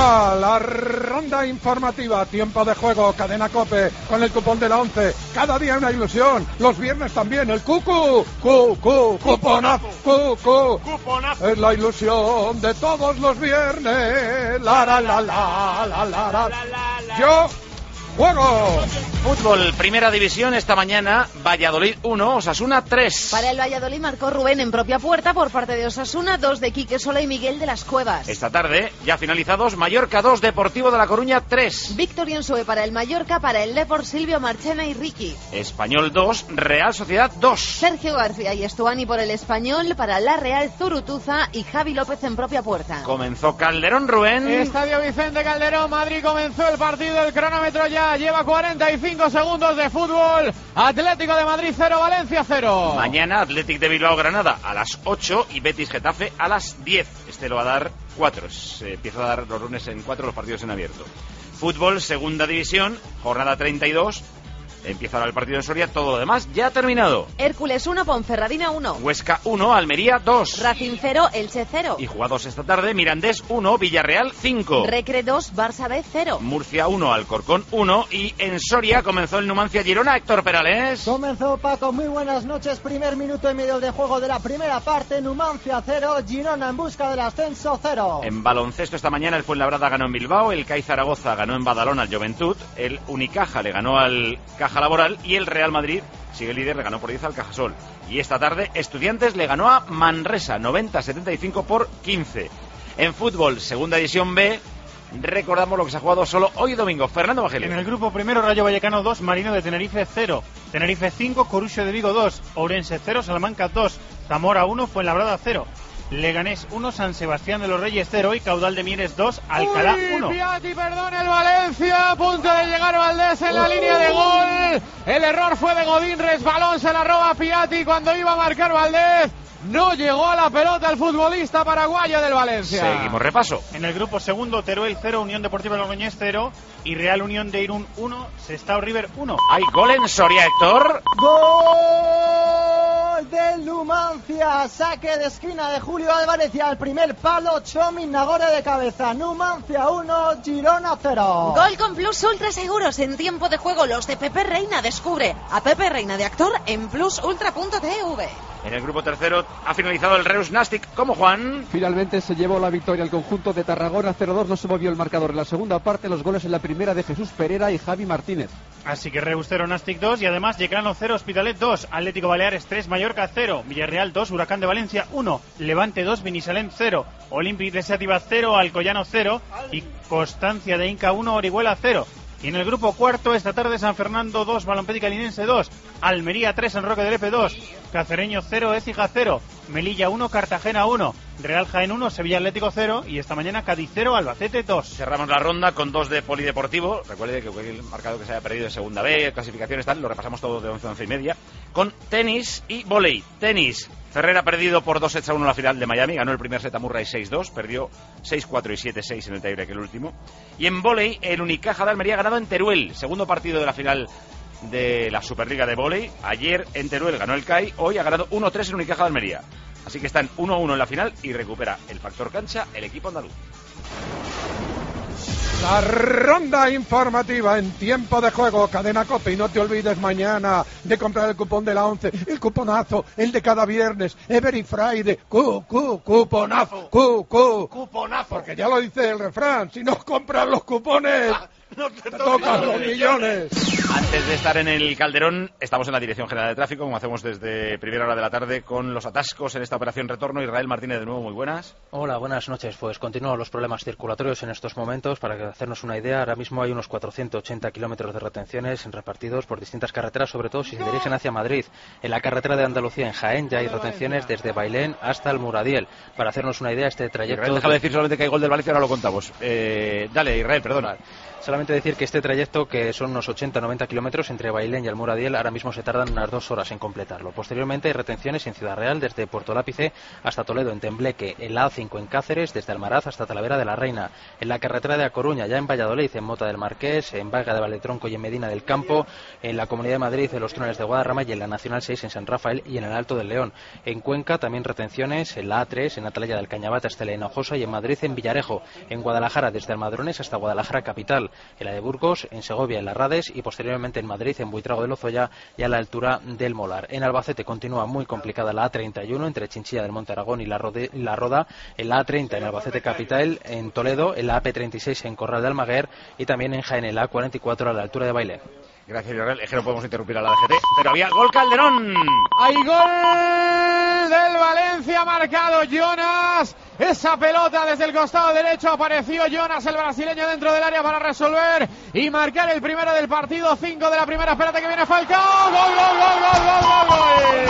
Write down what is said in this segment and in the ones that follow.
Comienza la ronda informativa, tiempo de juego, cadena COPE, con el cupón de la 11. Cada día una ilusión, los viernes también, el cuponazo, cuponazo. Es la ilusión de todos los viernes. Yo juego. Fútbol, primera división esta mañana, Valladolid 1, Osasuna 3. Para el Valladolid marcó Rubén en propia puerta por parte de Osasuna, 2 de Quique Sola y Miguel de las Cuevas. Esta tarde, ya finalizados, Mallorca 2, Deportivo de La Coruña 3. Victoria en Sue para el Mallorca, para el Depor Silvio Marchena y Ricky. Español 2, Real Sociedad 2. Sergio García y Estuani por el Español, para la Real Zurutuza y Javi López en propia puerta. Comenzó Calderón, Rubén. Estadio Vicente Calderón, Madrid comenzó el partido, el cronómetro ya lleva 45 segundos de fútbol. Atlético de Madrid 0, Valencia 0. Mañana Athletic de Bilbao Granada a las 8 y Betis Getafe a las 10. Este lo va a dar 4. Se empieza a dar los lunes en 4 los partidos en abierto. Fútbol, segunda división, jornada 32. Empieza ahora el partido en Soria, todo lo demás ya ha terminado. Hércules 1, Ponferradina 1. Huesca 1, Almería 2. Racing 0, Elche 0. Y jugados esta tarde, Mirandés 1, Villarreal 5. Recre 2, Barça B 0. Murcia 1, Alcorcón 1. Y en Soria comenzó el Numancia Girona, Héctor Perales. Comenzó Paco, muy buenas noches. Primer minuto y medio de juego de la primera parte. Numancia 0, Girona en busca del ascenso 0. En baloncesto esta mañana el Fuenlabrada ganó en Bilbao, el CAI Zaragoza ganó en Badalona al Juventud, el Unicaja le ganó al Caja Laboral y el Real Madrid, sigue líder, le ganó por 10 al Cajasol. Y esta tarde Estudiantes le ganó a Manresa 90-75 por 15. En fútbol, segunda división B, recordamos lo que se ha jugado solo hoy domingo. Fernando Bajelio. En el grupo primero, Rayo Vallecano 2, Marino de Tenerife 0. Tenerife 5, Corucho de Vigo 2, Ourense 0, Salamanca 2, Zamora 1, Fuenlabrada 0. Leganés 1, San Sebastián de los Reyes 0 y Caudal de Mieres 2, Alcalá 1. Piatti, perdón, el Valencia, a punto de llegar Valdés en la línea de gol. El error fue de Godín, resbalón, se la roba Piatti cuando iba a marcar Valdés. No llegó a la pelota el futbolista paraguayo del Valencia. Seguimos repaso. En el grupo segundo, Teruel 0, Unión Deportiva Logroñés 0 y Real Unión de Irún 1, Sestao River 1. Hay gol en Soria, Héctor. Gol del Numancia, saque de esquina de Julio Álvarez y al primer palo Chomin Nagore de cabeza. Numancia 1, Girona 0. Gol con Plus Ultra Seguros en tiempo de juego. Los de Pepe Reina. Descubre a Pepe Reina de actor en plusultra.tv. En el grupo tercero ha finalizado el Reus Nastic. ¿Cómo, Juan? Finalmente se llevó la victoria al conjunto de Tarragona 0-2. No se movió el marcador en la segunda parte. Los goles en la primera de Jesús Pereira y Javi Martínez. Así que Reus 0, Nastic 2 y además Yeclano 0, Hospitalet 2, Atlético Baleares 3, Mallorca 0, Villarreal 2, Huracán de Valencia 1, Levante 2, Binissalem 0, Olympic de Xàtiva 0, Alcoyano 0 y Constancia de Inca 1, Orihuela 0. Y en el grupo cuarto, esta tarde San Fernando 2, Balompédica Linense 2, Almería 3, San Roque del Lepe 2, Cacereño 0, Écija 0, Melilla 1, Cartagena 1, Real Jaén 1, Sevilla Atlético 0 y esta mañana Cádiz 0, Albacete 2. Cerramos la ronda con 2 de Polideportivo. Recuerde que el marcado que se haya perdido de segunda B, clasificaciones tal, lo repasamos todo de 11 a 11 y media. Con tenis y vóley. Tenis. Ferrer ha perdido por 2-1 la final de Miami, ganó el primer set a Murray 6-2, perdió 6-4 y 7-6 en el tiebreak el último. Y en vóley, el Unicaja de Almería ha ganado en Teruel, segundo partido de la final de la Superliga de vóley. Ayer en Teruel ganó el CAI, hoy ha ganado 1-3 el Unicaja de Almería. Así que están 1-1 en la final y recupera el factor cancha el equipo andaluz. La ronda informativa en tiempo de juego, cadena COPE, y no te olvides mañana de comprar el cupón de la 11, el cuponazo, el de cada viernes, Every Friday, cuponazo, cuponazo, porque ya lo dice el refrán, si no compras los cupones, no te tocan los millones. Antes de estar en el Calderón, estamos en la Dirección General de Tráfico, como hacemos desde primera hora de la tarde, con los atascos en esta operación retorno. Israel Martínez, de nuevo, muy buenas. Hola, buenas noches. Pues continúan los problemas circulatorios en estos momentos. Para hacernos una idea, ahora mismo hay unos 480 kilómetros de retenciones repartidos por distintas carreteras, sobre todo si se dirigen hacia Madrid. En la carretera de Andalucía, en Jaén, ya hay retenciones desde Bailén hasta el Muradiel. Para hacernos una idea, este trayecto... Israel, déjame decir solamente que hay gol del Valencia, ahora lo contamos. Dale, Israel, perdona. Solamente Simplemente decir que este trayecto, que son unos 80-90 kilómetros entre Bailén y Almuradiel, ahora mismo se tardan unas 2 horas en completarlo. Posteriormente hay retenciones en Ciudad Real, desde Puerto Lápice hasta Toledo, en Tembleque, en la A5 en Cáceres, desde Almaraz hasta Talavera de la Reina, en la carretera de A Coruña, ya en Valladolid, en Mota del Marqués, en Valga de Valetronco y en Medina del Campo, en la Comunidad de Madrid, en los túneles de Guadarrama y en la Nacional 6 en San Rafael y en el Alto del León. En Cuenca también retenciones en la A3, en Atalaya del Cañabate hasta la Hinojosa y en Madrid en Villarejo, en Guadalajara desde Almadrones hasta Guadalajara capital, en la de Burgos, en Segovia, en Las Rades y posteriormente en Madrid, en Buitrago de Lozoya y a la altura del Molar. En Albacete continúa muy complicada la A31 entre Chinchilla del Monte Aragón y la Roda, en la A30 en Albacete capital, en Toledo, en la AP36 en Corral de Almaguer y también en Jaén en la A44 a la altura de Bailén. Gracias, Lionel. Es que no podemos interrumpir a la DGT, pero había gol Calderón. Hay gol del Valencia, marcado Jonas. Esa pelota desde el costado derecho, apareció Jonas, el brasileño, dentro del área para resolver y marcar el primero del partido. 5 de la primera, espérate que viene Falcao. ¡Gol, gol, gol, gol, gol, gol, gol!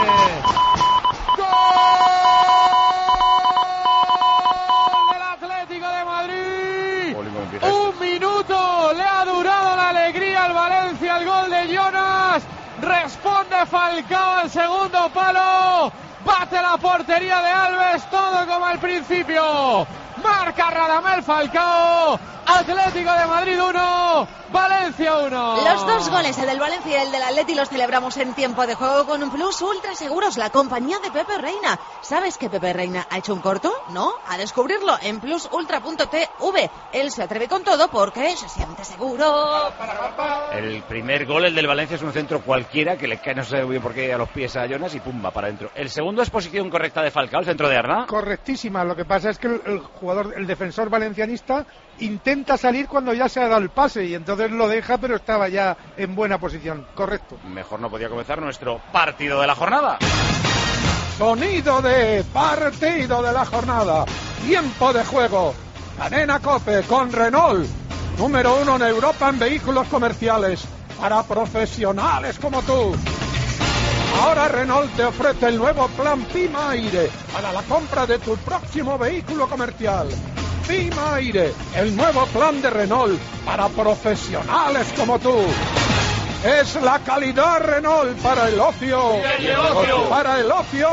¡Gol del Atlético de Madrid! Un minuto le ha durado la alegría al Valencia, el gol de Jonas. Responde Falcao al segundo palo. Bate la portería de Alves, todo como al principio. Marca Radamel Falcao. Atlético de Madrid 1, Valencia 1. Los dos goles, el del Valencia y el del Atleti, los celebramos en tiempo de juego con un Plus Ultra Seguros, la compañía de Pepe Reina. ¿Sabes que Pepe Reina ha hecho un corto? ¿No? A descubrirlo en plusultra.tv. Él se atreve con todo porque se siente seguro. El primer gol, el del Valencia, es un centro cualquiera que le cae, no sé muy bien por qué, a los pies a Jonas y pum, va para adentro. El segundo es posición correcta de Falcao, el centro de Arna. Correctísima, lo que pasa es que el jugador, el defensor valencianista, intenta salir cuando ya se ha dado el pase y entonces lo deja, pero estaba ya en buena posición. Correcto. Mejor no podía comenzar nuestro partido de la jornada. Sonido de partido de la jornada. Tiempo de juego. Cadena COPE con Renault. Número 1 en Europa en vehículos comerciales. Para profesionales como tú. Ahora Renault te ofrece el nuevo plan Pima Aire para la compra de tu próximo vehículo comercial. Pima Aire, el nuevo plan de Renault para profesionales como tú. Es la calidad Renault para el ocio. Para el ocio.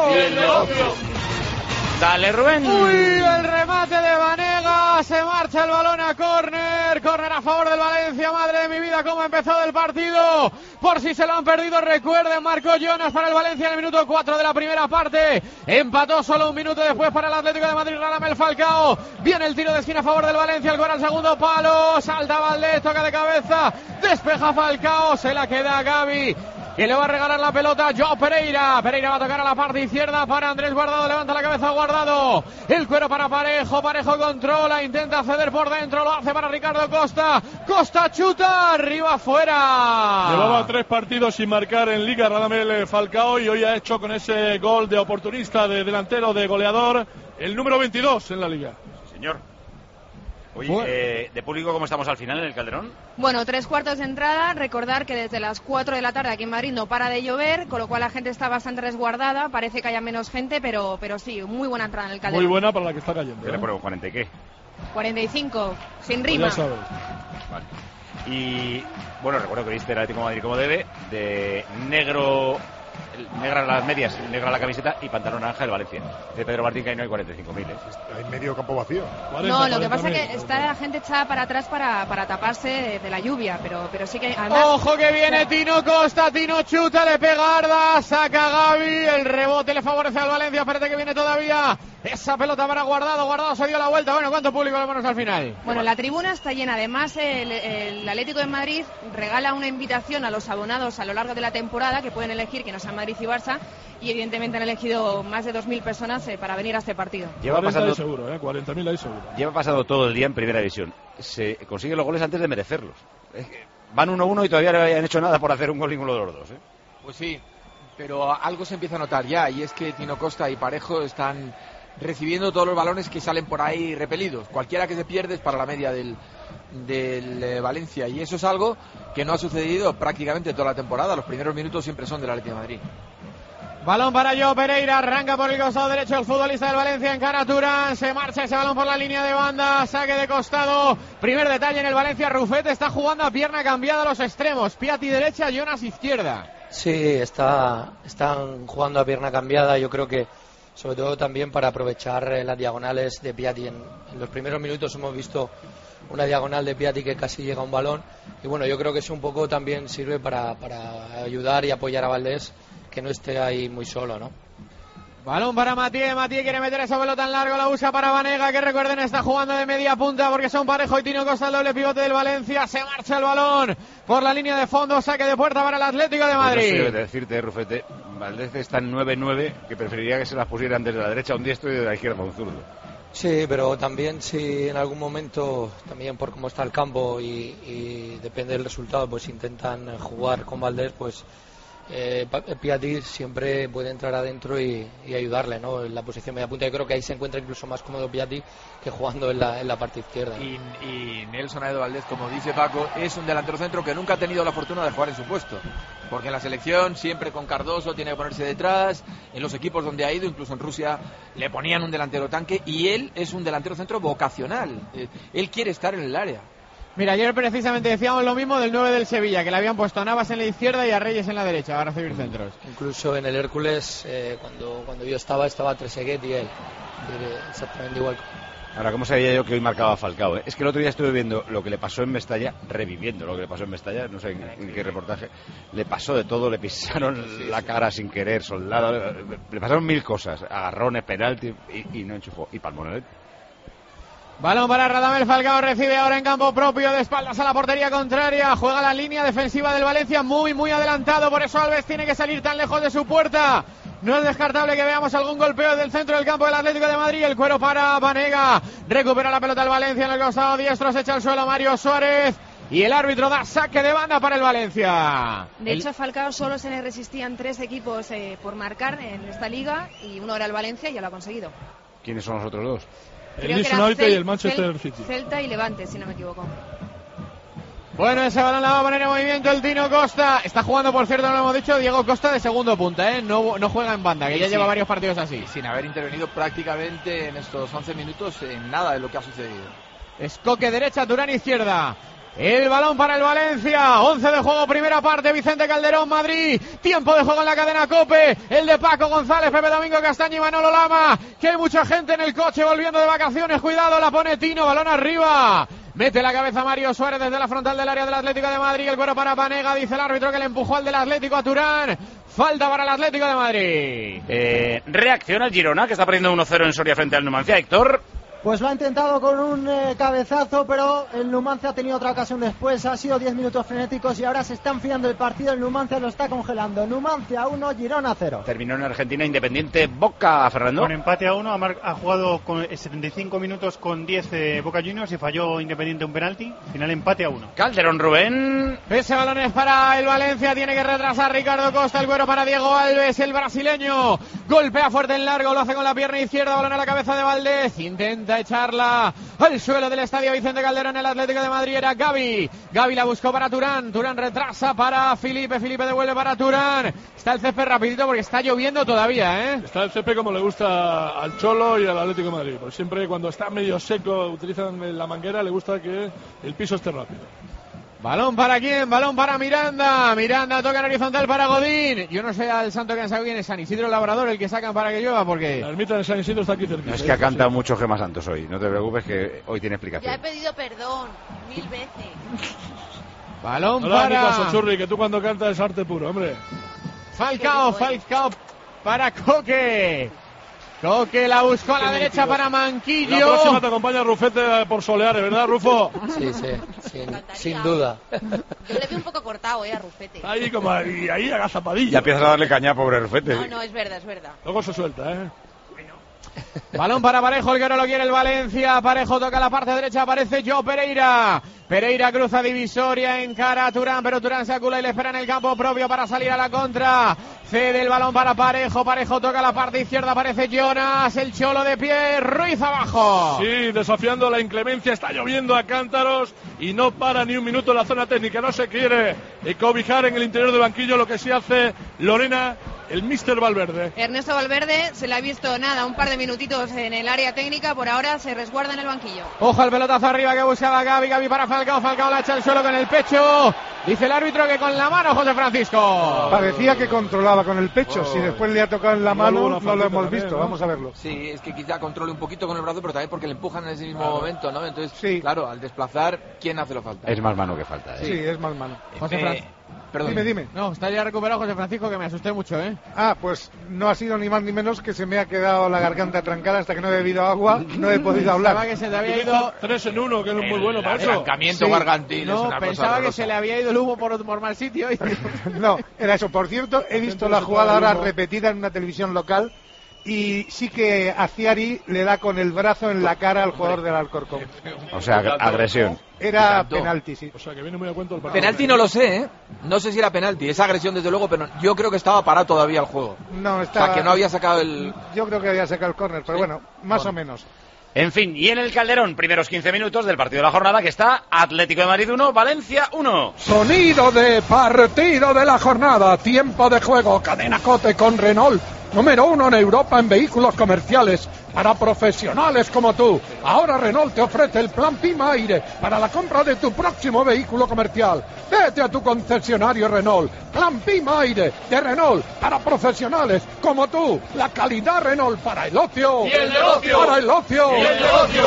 Dale, Rubén. Uy, el remate de Vanega. Se marcha el balón a córner. Córner a favor del Valencia. Madre de mi vida, cómo ha empezado el partido. Por si se lo han perdido, recuerden, marcó Jonas para el Valencia en el minuto 4 de la primera parte. Empató solo un minuto después para el Atlético de Madrid, Radamel Falcao. Viene el tiro de esquina a favor del Valencia. El gol al segundo palo. Salta Valdés, toca de cabeza. Despeja Falcao. Se la queda a Gavi. Y le va a regalar la pelota Joao Pereira. Pereira va a tocar a la parte izquierda para Andrés Guardado. Levanta la cabeza Guardado. El cuero para Parejo. Parejo controla. Intenta ceder por dentro. Lo hace para Ricardo Costa. Costa chuta. Arriba fuera. Llevaba 3 partidos sin marcar en Liga Radamel Falcao. Y hoy ha hecho con ese gol de oportunista, de delantero, de goleador, el número 22 en la Liga. Señor. Oye, de público, ¿cómo estamos al final en el Calderón? Bueno, 3/4 de entrada. Recordar que desde las 4 de la tarde aquí en Madrid no para de llover, con lo cual la gente está bastante resguardada. Parece que haya menos gente, pero sí, muy buena entrada en el Calderón. Muy buena para la que está cayendo. ¿Qué le pongo? ¿40 y qué? 45, sin rima. Pues ya sabes. Vale. Y bueno, recuerdo que viste el Atlético de Madrid como debe, de negro, negra las medias, negra la camiseta y pantalón naranja el Valencia. De Pedro Martín, que ahí no hay 45.000. Hay medio campo vacío. 40, No, lo que pasa 40.000. es que está la gente echada para atrás para taparse de la lluvia, pero sí que además... Ojo que viene Tino Costa, Tino chuta, le pega Arda, saca Gavi, el rebote le favorece al Valencia, espérate que viene todavía esa pelota para Guardado, Guardado se dio la vuelta. Bueno, ¿cuánto público le ponemos al final? Bueno, la tribuna está llena. Además, el Atlético de Madrid regala una invitación a los abonados a lo largo de la temporada, que pueden elegir que no sean Madrid y Barça, y evidentemente han elegido más de 2.000 personas para venir a este partido. Lleva 40 pasando, hay seguro, 40.000 hay seguro. lleva pasado todo el día en Primera División. Se consiguen los goles antes de merecerlos. Van 1-1 y todavía no habían hecho nada por hacer un gol ninguno de los dos. Pues sí, pero algo se empieza a notar ya, y es que Tino Costa y Parejo están recibiendo todos los balones que salen por ahí repelidos. Cualquiera que se pierde es para la media del Valencia, y eso es algo que no ha sucedido prácticamente toda la temporada. Los primeros minutos siempre son del Atlético de Madrid. Balón para Joao Pereira, arranca por el costado derecho el futbolista del Valencia, encara a Turán, se marcha ese balón por la línea de banda, saque de costado, primer detalle en el Valencia, Rufete está jugando a pierna cambiada a los extremos, Piatti derecha, Jonas izquierda. Sí, están jugando a pierna cambiada, yo creo que sobre todo también para aprovechar las diagonales de Piatti. En los primeros minutos hemos visto una diagonal de Piatti que casi llega a un balón, y bueno, yo creo que eso un poco también sirve para ayudar y apoyar a Valdés, que no esté ahí muy solo, ¿no? Balón para Mathieu quiere meter esa pelota en largo, la usa para Vanega, que recuerden está jugando de media punta porque son Parejo y Tino Costa, el doble pivote del Valencia, se marcha el balón por la línea de fondo, saque de puerta para el Atlético de Madrid. Pues no sé decirte, Rufete, Valdés está en 9-9, que preferiría que se las pusieran desde la derecha a un diestro y de la izquierda a un zurdo. Sí, pero también si en algún momento, también por cómo está el campo y depende del resultado, pues intentan jugar con Valdés, pues Piatti siempre puede entrar adentro y ayudarle, ¿no? En la posición media punta. Yo creo que ahí se encuentra incluso más cómodo Piatti que jugando en la parte izquierda. Y Nelson Aedo Valdés, como dice Paco, es un delantero centro que nunca ha tenido la fortuna de jugar en su puesto, porque en la selección siempre con Cardoso tiene que ponerse detrás, en los equipos donde ha ido, incluso en Rusia le ponían un delantero tanque, y él es un delantero centro vocacional, él quiere estar en el área. Mira, ayer precisamente decíamos lo mismo del 9 del Sevilla, que le habían puesto a Navas en la izquierda y a Reyes en la derecha para recibir centros. Incluso en el Hércules, cuando yo estaba Trezeguet y él, exactamente igual. Ahora, ¿cómo sabía yo que hoy marcaba Falcao? Es que el otro día estuve viendo lo que le pasó en Mestalla, reviviendo lo que le pasó en Mestalla, no sé en qué reportaje, le pasó de todo, le pisaron la cara sin querer, soldado, le pasaron mil cosas, agarrones, penalti y no enchufó, y Palmonet. Balón para Radamel Falcao, recibe ahora en campo propio, de espaldas a la portería contraria, juega la línea defensiva del Valencia muy adelantado, por eso Alves tiene que salir tan lejos de su puerta. No es descartable que veamos algún golpeo del centro del campo del Atlético de Madrid. El cuero para Vanega, recupera la pelota el Valencia en el costado diestro, se echa al suelo Mario Suárez y el árbitro da saque de banda para el Valencia. De hecho, a Falcao solo se le resistían 3 equipos por marcar en esta liga y uno era el Valencia y ya lo ha conseguido. ¿Quiénes son los otros dos? El Leeds United y el Manchester City. Celta y Levante, si no me equivoco. Bueno, ese balón la va a poner en movimiento el Tino Costa. Está jugando, por cierto, no lo hemos dicho, Diego Costa de segundo punta, ¿eh? No juega en banda, que ya lleva varios partidos así. Sin haber intervenido prácticamente en estos 11 minutos en nada de lo que ha sucedido. Escoque derecha, Turán izquierda. El balón para el Valencia, 11 de juego, primera parte, Vicente Calderón, Madrid, tiempo de juego en la cadena COPE, el de Paco González, Pepe Domingo Castaño y Manolo Lama, que hay mucha gente en el coche volviendo de vacaciones, cuidado, la pone Tino, balón arriba, mete la cabeza Mario Suárez desde la frontal del área del Atlético de Madrid, el cuero para Vanega, dice el árbitro que le empujó al del Atlético a Turán, falta para el Atlético de Madrid. Reacciona el Girona, que está perdiendo 1-0 en Soria frente al Numancia, Héctor. Pues lo ha intentado con un cabezazo, pero el Numancia ha tenido otra ocasión después. Ha sido 10 minutos frenéticos y ahora se está enfriando el partido. El Numancia lo está congelando. Numancia 1, Girona 0. Terminó en Argentina Independiente Boca, Fernando. Con empate a 1, ha jugado con 75 minutos con 10 Boca Juniors y falló Independiente un penalti. Final empate a 1. Calderón, Rubén. Ese balón es para el Valencia. Tiene que retrasar Ricardo Costa. El cuero para Diego Alves, el brasileño. Golpea fuerte en largo. Lo hace con la pierna izquierda. Balón a la cabeza de Valdés. Intenta echarla al suelo del estadio Vicente Calderón. El Atlético de Madrid era Gavi la buscó para Turán retrasa para Felipe devuelve para Turán. Está el césped rapidito porque está lloviendo todavía, ¿eh? Está el césped como le gusta al Cholo y al Atlético de Madrid, porque siempre cuando está medio seco utilizan la manguera, le gusta que el piso esté rápido. ¿Balón para quién? Balón para Miranda toca en horizontal para Godín. Yo no sé al santo que han sacado quién es San Isidro Labrador el que sacan para que llueva, porque la ermita de San Isidro está aquí cerquita. No, es que ha cantado mucho Gemma Santos hoy, no te preocupes que hoy tiene explicación. Ya he pedido perdón 1000 veces. Balón no para... No caso, Churri, que tú cuando cantas es arte puro, hombre. Falcao para Coque la buscó a la derecha para Manquillo. La próxima te acompaña Rufete por Soleares, ¿verdad, Rufo? Sí, sin duda. Yo le vi un poco cortado, a Rufete. Ahí como ahí agazapadillo. Ya empiezas a darle caña, pobre Rufete. No, es verdad. Luego se suelta, ¿eh? Balón para Parejo, el que ahora lo quiere el Valencia. Parejo toca la parte derecha, aparece Joao Pereira cruza divisoria, encara a Turán, pero Turán se acula y le espera en el campo propio para salir a la contra. Cede el balón para Parejo toca la parte izquierda, aparece Jonas, el Cholo de pie, Ruiz abajo. Sí, desafiando la inclemencia, está lloviendo a cántaros y no para ni un minuto en la zona técnica, no se quiere cobijar en el interior del banquillo, lo que sí hace Lorena el Mister Valverde. Ernesto Valverde se le ha visto un par de minutitos en el área técnica, por ahora se resguarda en el banquillo. Ojo al pelotazo arriba que buscaba Gavi para Falcao la echa al suelo con el pecho. Dice el árbitro que con la mano, José Francisco. Parecía que controlaba con el pecho, si después le ha tocado en la mano no lo hemos visto, ¿no? Vamos a verlo. Sí, es que quizá controle un poquito con el brazo, pero también porque le empujan en ese mismo momento, ¿no? Entonces, claro, al desplazar, ¿quién hace la falta? Es más mano que falta, Sí, es más mano. José Francisco. Perdón. Dime. No, está ya recuperado José Francisco, que me asusté mucho, ¿eh? Pues no ha sido ni más ni menos que se me ha quedado la garganta trancada hasta que no he bebido agua, no he podido hablar. Pensaba que se te había ido 3 en 1, que es muy bueno para eso. Arrancamiento gargantino. No, pensaba que se le había ido el humo por mal sitio. No, era eso. Por cierto, he visto la jugada ahora repetida en una televisión local. Y sí que Aciari le da con el brazo en la cara al jugador del Alcorcón. O sea, agresión. Era penalti, sí. O sea, que viene muy a cuento el partido. Penalti no lo sé, ¿eh? No sé si era penalti. Es agresión desde luego, pero yo creo que estaba parado todavía el juego. No, estaba... O sea, que no había sacado el... Yo creo que había sacado el córner, pero bueno, más o menos. En fin, y en el Calderón, primeros 15 minutos del partido de la jornada, que está Atlético de Madrid 1, Valencia 1. Sonido de partido de la jornada, tiempo de juego, cadena Cope con Renault. Número 1 en Europa en vehículos comerciales para profesionales como tú. Ahora Renault te ofrece el plan Pima Aire para la compra de tu próximo vehículo comercial. Vete a tu concesionario Renault. Plan Pima Aire de Renault para profesionales como tú. La calidad Renault para el ocio. Y el negocio. Para el ocio. Y el negocio.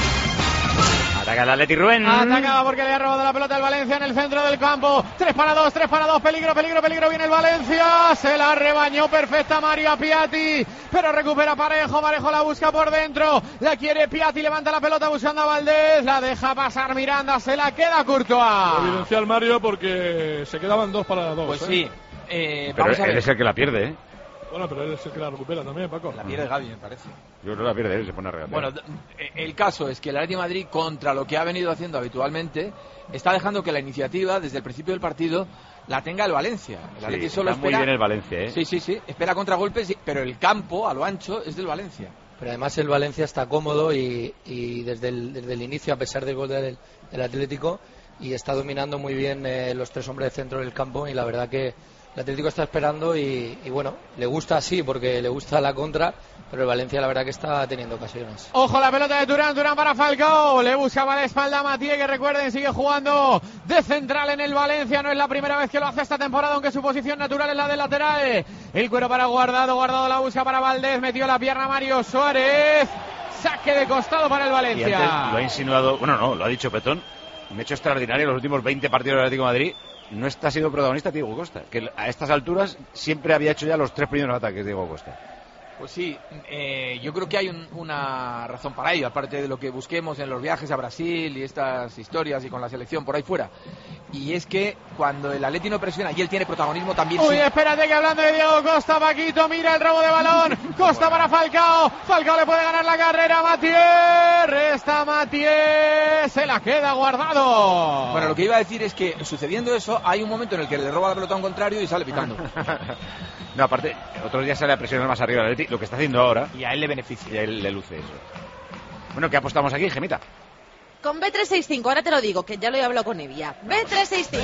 Ataca el Atleti Rubén. Atacaba porque le ha robado la pelota al Valencia en el centro del campo. 3 para 2, peligro, viene el Valencia. Se la rebañó perfecta Mario Piatti, pero recupera Parejo la busca por dentro. La quiere Piatti, levanta la pelota buscando a Valdés. La deja pasar Miranda, se la queda Courtois. Evidencial Mario porque se quedaban 2 para 2. Pues sí. Pero Vamos a ver. él es el que la pierde, ¿eh? Bueno, pero él es el que la recupera también, Paco. La pierde Gavi, me parece. Yo creo que la pierde él, se pone a regatear. Bueno, el caso es que el Atlético de Madrid, contra lo que ha venido haciendo habitualmente, está dejando que la iniciativa, desde el principio del partido, la tenga el Valencia. El Atlético solo está espera... muy bien el Valencia, ¿eh? Sí. Espera contragolpes, pero el campo, a lo ancho, es del Valencia. Pero además el Valencia está cómodo y desde el inicio, a pesar del gol del Atlético, y está dominando muy bien los 3 hombres de centro del campo, y la verdad que el Atlético está esperando y bueno, le gusta así porque le gusta la contra, pero el Valencia la verdad que está teniendo ocasiones. Ojo la pelota de Turán para Falcao, le buscaba la espalda a Mathieu, que recuerden sigue jugando de central en el Valencia, no es la primera vez que lo hace esta temporada, aunque su posición natural es la de lateral. El cuero para Guardado la busca para Valdés, metió la pierna Mario Suárez, saque de costado para el Valencia. Y antes lo ha insinuado, bueno, no, lo ha dicho Petón, me ha hecho extraordinario los últimos 20 partidos del Atlético de Madrid. No está siendo protagonista Diego Costa, que a estas alturas siempre había hecho ya los 3 primeros ataques Diego Costa. Pues sí, yo creo que hay una razón para ello, aparte de lo que busquemos en los viajes a Brasil y estas historias y con la selección por ahí fuera. Y es que cuando el Atleti no presiona y él tiene protagonismo también... Uy, espérate que hablando de Diego Costa, Paquito, mira el robo de balón. Costa para Falcao. Falcao le puede ganar la carrera a Mathieu. Resta Mathieu. Se la queda Guardado. Bueno, lo que iba a decir es que sucediendo eso, hay un momento en el que le roba la pelota a un contrario y sale pitando. No, aparte, otros días sale a presionar más arriba el Atleti, lo que está haciendo ahora. Y a él le beneficia. Y a él le luce eso. Bueno, ¿qué apostamos aquí, Gemita? Con Bet365, ahora te lo digo, que ya lo he hablado con Evia. Bet365.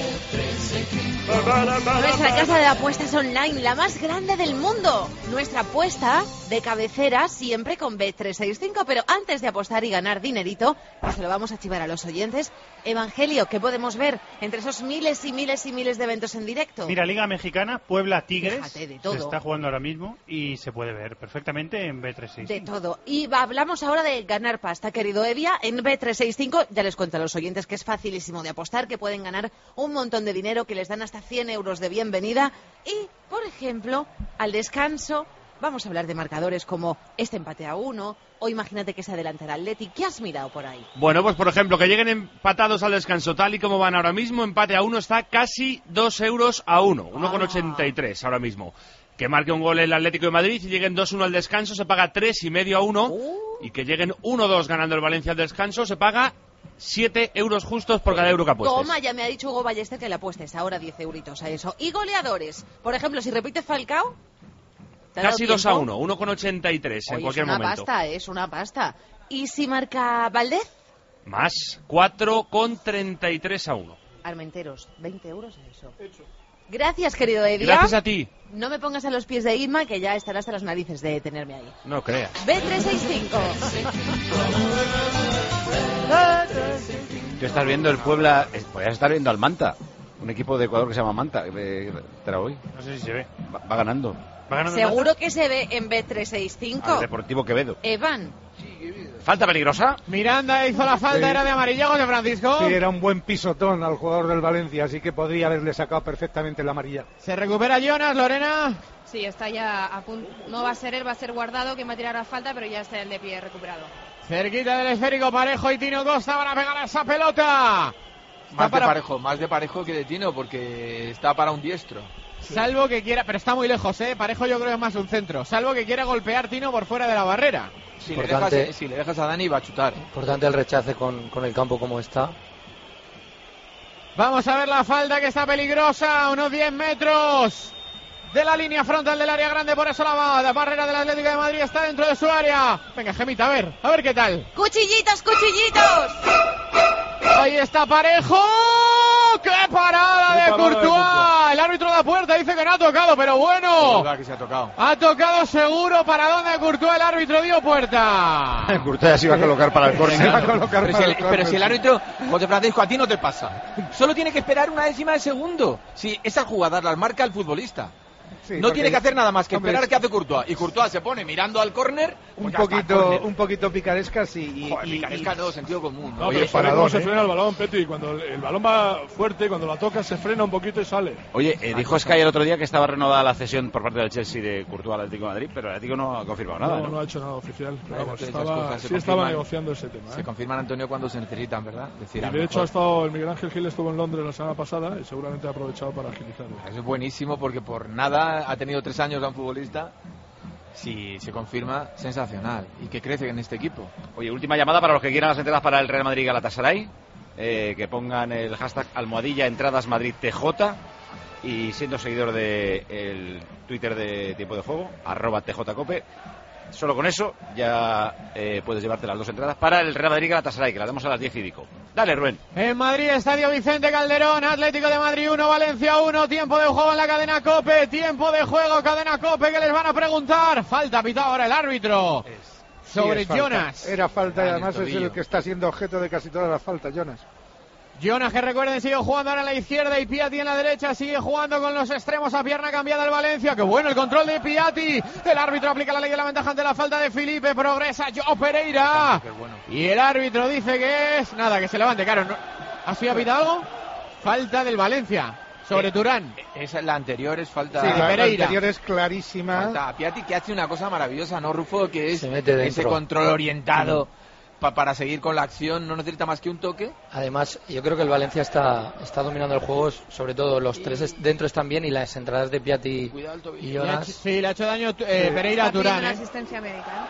Nuestra casa de apuestas online, la más grande del mundo. Nuestra apuesta de cabecera siempre con Bet365, pero antes de apostar y ganar dinerito, que se lo vamos a chivar a los oyentes, Evangelio, ¿qué podemos ver entre esos miles y miles y miles de eventos en directo? Mira, Liga Mexicana, Puebla Tigres, fíjate, de todo. Se está jugando ahora mismo y se puede ver perfectamente en Bet365. De todo. Y hablamos ahora de ganar pasta, querido Evia, en Bet365. Ya les cuento a los oyentes que es facilísimo de apostar, que pueden ganar un montón de dinero, que les dan hasta 100 euros de bienvenida. Y, por ejemplo, al descanso, vamos a hablar de marcadores como este empate a 1, o imagínate que se adelanta el Atleti. ¿Qué has mirado por ahí? Bueno, pues por ejemplo, que lleguen empatados al descanso, tal y como van ahora mismo, empate a 1 está casi 2 euros a 1, 1,83 ahora mismo. Que marque un gol el Atlético de Madrid y lleguen 2-1 al descanso, se paga 3,5 a 1. Y que lleguen 1-2 ganando el Valencia al descanso, se paga 7 euros justos por cada euro que apuestes. Toma, ya me ha dicho Hugo Ballester que le apuestes ahora 10 euritos a eso. Y goleadores, por ejemplo, si repite Falcao, casi 2 a 1, 1,83 en cualquier momento. Es una pasta. ¿Y si marca Valdés? Más, 4,33 a 1. Armenteros, 20 euros a eso. Gracias, querido Edia. Gracias a ti. No me pongas a los pies de Inma, que ya estarás a las narices de tenerme ahí. No creas. B365. Tú estás viendo el Puebla, podrías estar viendo al Manta, un equipo de Ecuador que se llama Manta, hoy. No sé si se ve. Va ganando. Seguro que se ve en B365. Al Deportivo Quevedo. Evan. ¿Falta peligrosa? Miranda hizo la falta, era de amarilla, de Francisco. Sí, era un buen pisotón al jugador del Valencia, así que podría haberle sacado perfectamente la amarilla. Se recupera Jonas, Lorena. Sí, está ya a punto. No va a ser él, va a ser Guardado quien va a tirar la falta, pero ya está el de pie recuperado. Cerquita del esférico, Parejo y Tino Costa van a pegar a esa pelota. Más de Parejo que de Tino, porque está para un diestro. Salvo que quiera, pero está muy lejos, Parejo yo creo que es más un centro. Salvo que quiera golpear Tino por fuera de la barrera. Si le dejas a Dani va a chutar. Importante el rechace con el campo como está. Vamos a ver la falta que está peligrosa, unos 10 metros de la línea frontal del área grande, por eso la barrera del Atlético de Madrid está dentro de su área. Venga, Gemita, a ver qué tal. ¡Cuchillitos, cuchillitos! Ahí está Parejo. ¡Qué parada de Courtois! El árbitro de la puerta dice que no ha tocado, pero bueno. Es verdad que se ha tocado. Ha tocado seguro para donde Courtois, el árbitro dio puerta. Courtois se iba a colocar para el córner. Pero si el árbitro, José Francisco, a ti no te pasa. Solo tiene que esperar una décima de segundo. Si esa jugada la marca el futbolista. Sí, no tiene que hacer nada más que esperar que hace Courtois. Y Courtois se pone mirando al córner. Un poquito picaresca, sí. Picaresca no, sentido común. No, oye, para cómo se frena el balón, Petri. Cuando el balón va fuerte, cuando la toca, se frena un poquito y sale. Oye, dijo Sky el otro día que estaba renovada la cesión por parte del Chelsea de Courtois al Atlético de Madrid, pero el Atlético no ha confirmado nada. No ha hecho nada oficial. Estaba negociando ese tema. Se confirman, Antonio, cuando se necesitan, ¿verdad? Y de hecho, el Miguel Ángel Gil estuvo en Londres la semana pasada y seguramente ha aprovechado para agilizarlo. Eso es buenísimo, porque por nada ha tenido 3 años a un futbolista. Si se confirma, sensacional. Y que crece en este equipo. Oye, última llamada para los que quieran las entradas para el Real Madrid Galatasaray. Que pongan el hashtag almohadilla entradas Madrid TJ. Y siendo seguidor del Twitter de Tiempo de Juego, @TJCope. Solo con eso ya puedes llevarte las 2 entradas para el Real Madrid Galatasaray, que las damos a las 10 y pico. Dale, Rubén. En Madrid, Estadio Vicente Calderón, Atlético de Madrid 1, Valencia 1, tiempo de juego en la cadena COPE, tiempo de juego, cadena COPE, que les van a preguntar. Falta pitado ahora el árbitro sobre Jonas. Era falta y además es el que está siendo objeto de casi todas las faltas, Jonas. Jonas, que recuerden, sigue jugando ahora en la izquierda y Piatti en la derecha, sigue jugando con los extremos a pierna cambiada el Valencia. ¡Qué bueno el control de Piatti! El árbitro aplica la ley de la ventaja ante la falta de Felipe, progresa Joao Pereira. Bueno. Y el árbitro dice que es... Nada, que se levante, claro. ¿Ha sido pitado algo? Falta del Valencia sobre Turán. La anterior es falta de Pereira. La anterior es clarísima. Falta a Piatti, que hace una cosa maravillosa, ¿no, Rufo? Que es ese control orientado. Para seguir con la acción, no necesita más que un toque. Además, yo creo que el Valencia está dominando el juego, sobre todo los 3 dentro están bien y las entradas de Piatti y Jonas. Sí, le ha hecho daño Pereira a Turán. Asistencia médica.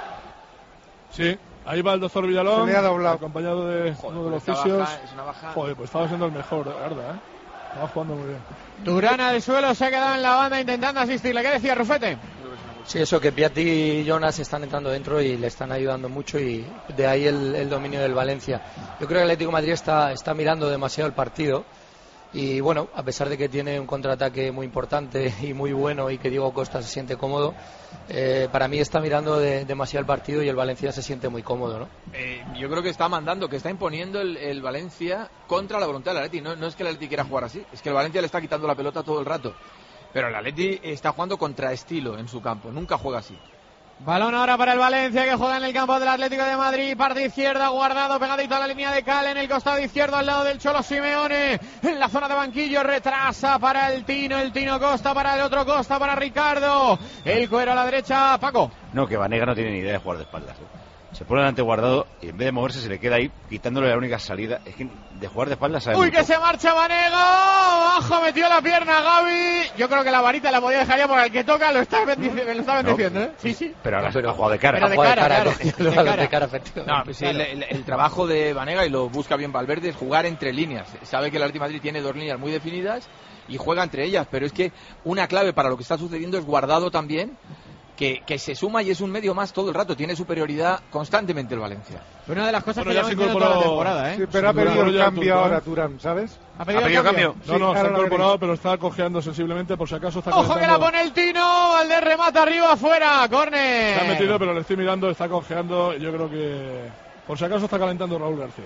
Sí, ahí va el doctor Villalón, se me ha doblado, acompañado de uno de los fisios. Joder, pues estaba siendo el mejor, Arda, estaba jugando muy bien. Turán al suelo, se ha quedado en la banda intentando asistirle. ¿Qué decía Rufete? Sí, eso, que Piatti y Jonas están entrando dentro y le están ayudando mucho, y de ahí el dominio del Valencia. Yo creo que el Atlético de Madrid está mirando demasiado el partido y bueno, a pesar de que tiene un contraataque muy importante y muy bueno y que Diego Costa se siente cómodo, para mí está mirando demasiado el partido y el Valencia se siente muy cómodo, ¿no? Yo creo que está mandando, que está imponiendo el Valencia contra la voluntad del Atleti. No es que el Atleti quiera jugar así, es que el Valencia le está quitando la pelota todo el rato. Pero el Atleti está jugando contra estilo en su campo, nunca juega así. Balón ahora para el Valencia, que juega en el campo del Atlético de Madrid, parte izquierda, Guardado pegadito a la línea de cal en el costado izquierdo al lado del Cholo Simeone, en la zona de banquillo, retrasa para el Tino Costa para el otro Costa, para Ricardo, el Cuero a la derecha, Paco. No, que Vanega no tiene ni idea de jugar de espaldas. Se pone delante Guardado y en vez de moverse se le queda ahí quitándole la única salida. Es que de jugar de espaldas sabe ¡Uy, mucho. Que se marcha Vanega! Abajo metió la pierna Gavi. Yo creo que la varita la podía dejar ya porque el que toca lo está bendiciendo, ¿eh? Sí. Pero ahora ha jugado de cara. Pero de cara, claro. De cara, efectivamente. No, pues el trabajo de Vanega, y lo busca bien Valverde, es jugar entre líneas. Sabe que el Atlético de Madrid tiene 2 líneas muy definidas y juega entre ellas. Pero es que una clave para lo que está sucediendo es Guardado también, que se suma y es un medio más todo el rato. Tiene superioridad constantemente el Valencia. Una de las cosas que ya lleva se diciendo incorporó toda la temporada, ¿eh? Sí, pero ha pedido el cambio ahora Turán, ¿sabes? ¿Ha pedido cambio? No, Sí, se ha ahora incorporado, pero está cojeando sensiblemente, por si acaso está ¡Ojo calentando. que la pone el Tino! El de remata arriba, afuera, córner. Se ha metido, pero le estoy mirando, está cojeando. Yo creo que, por si acaso, está calentando Raúl García.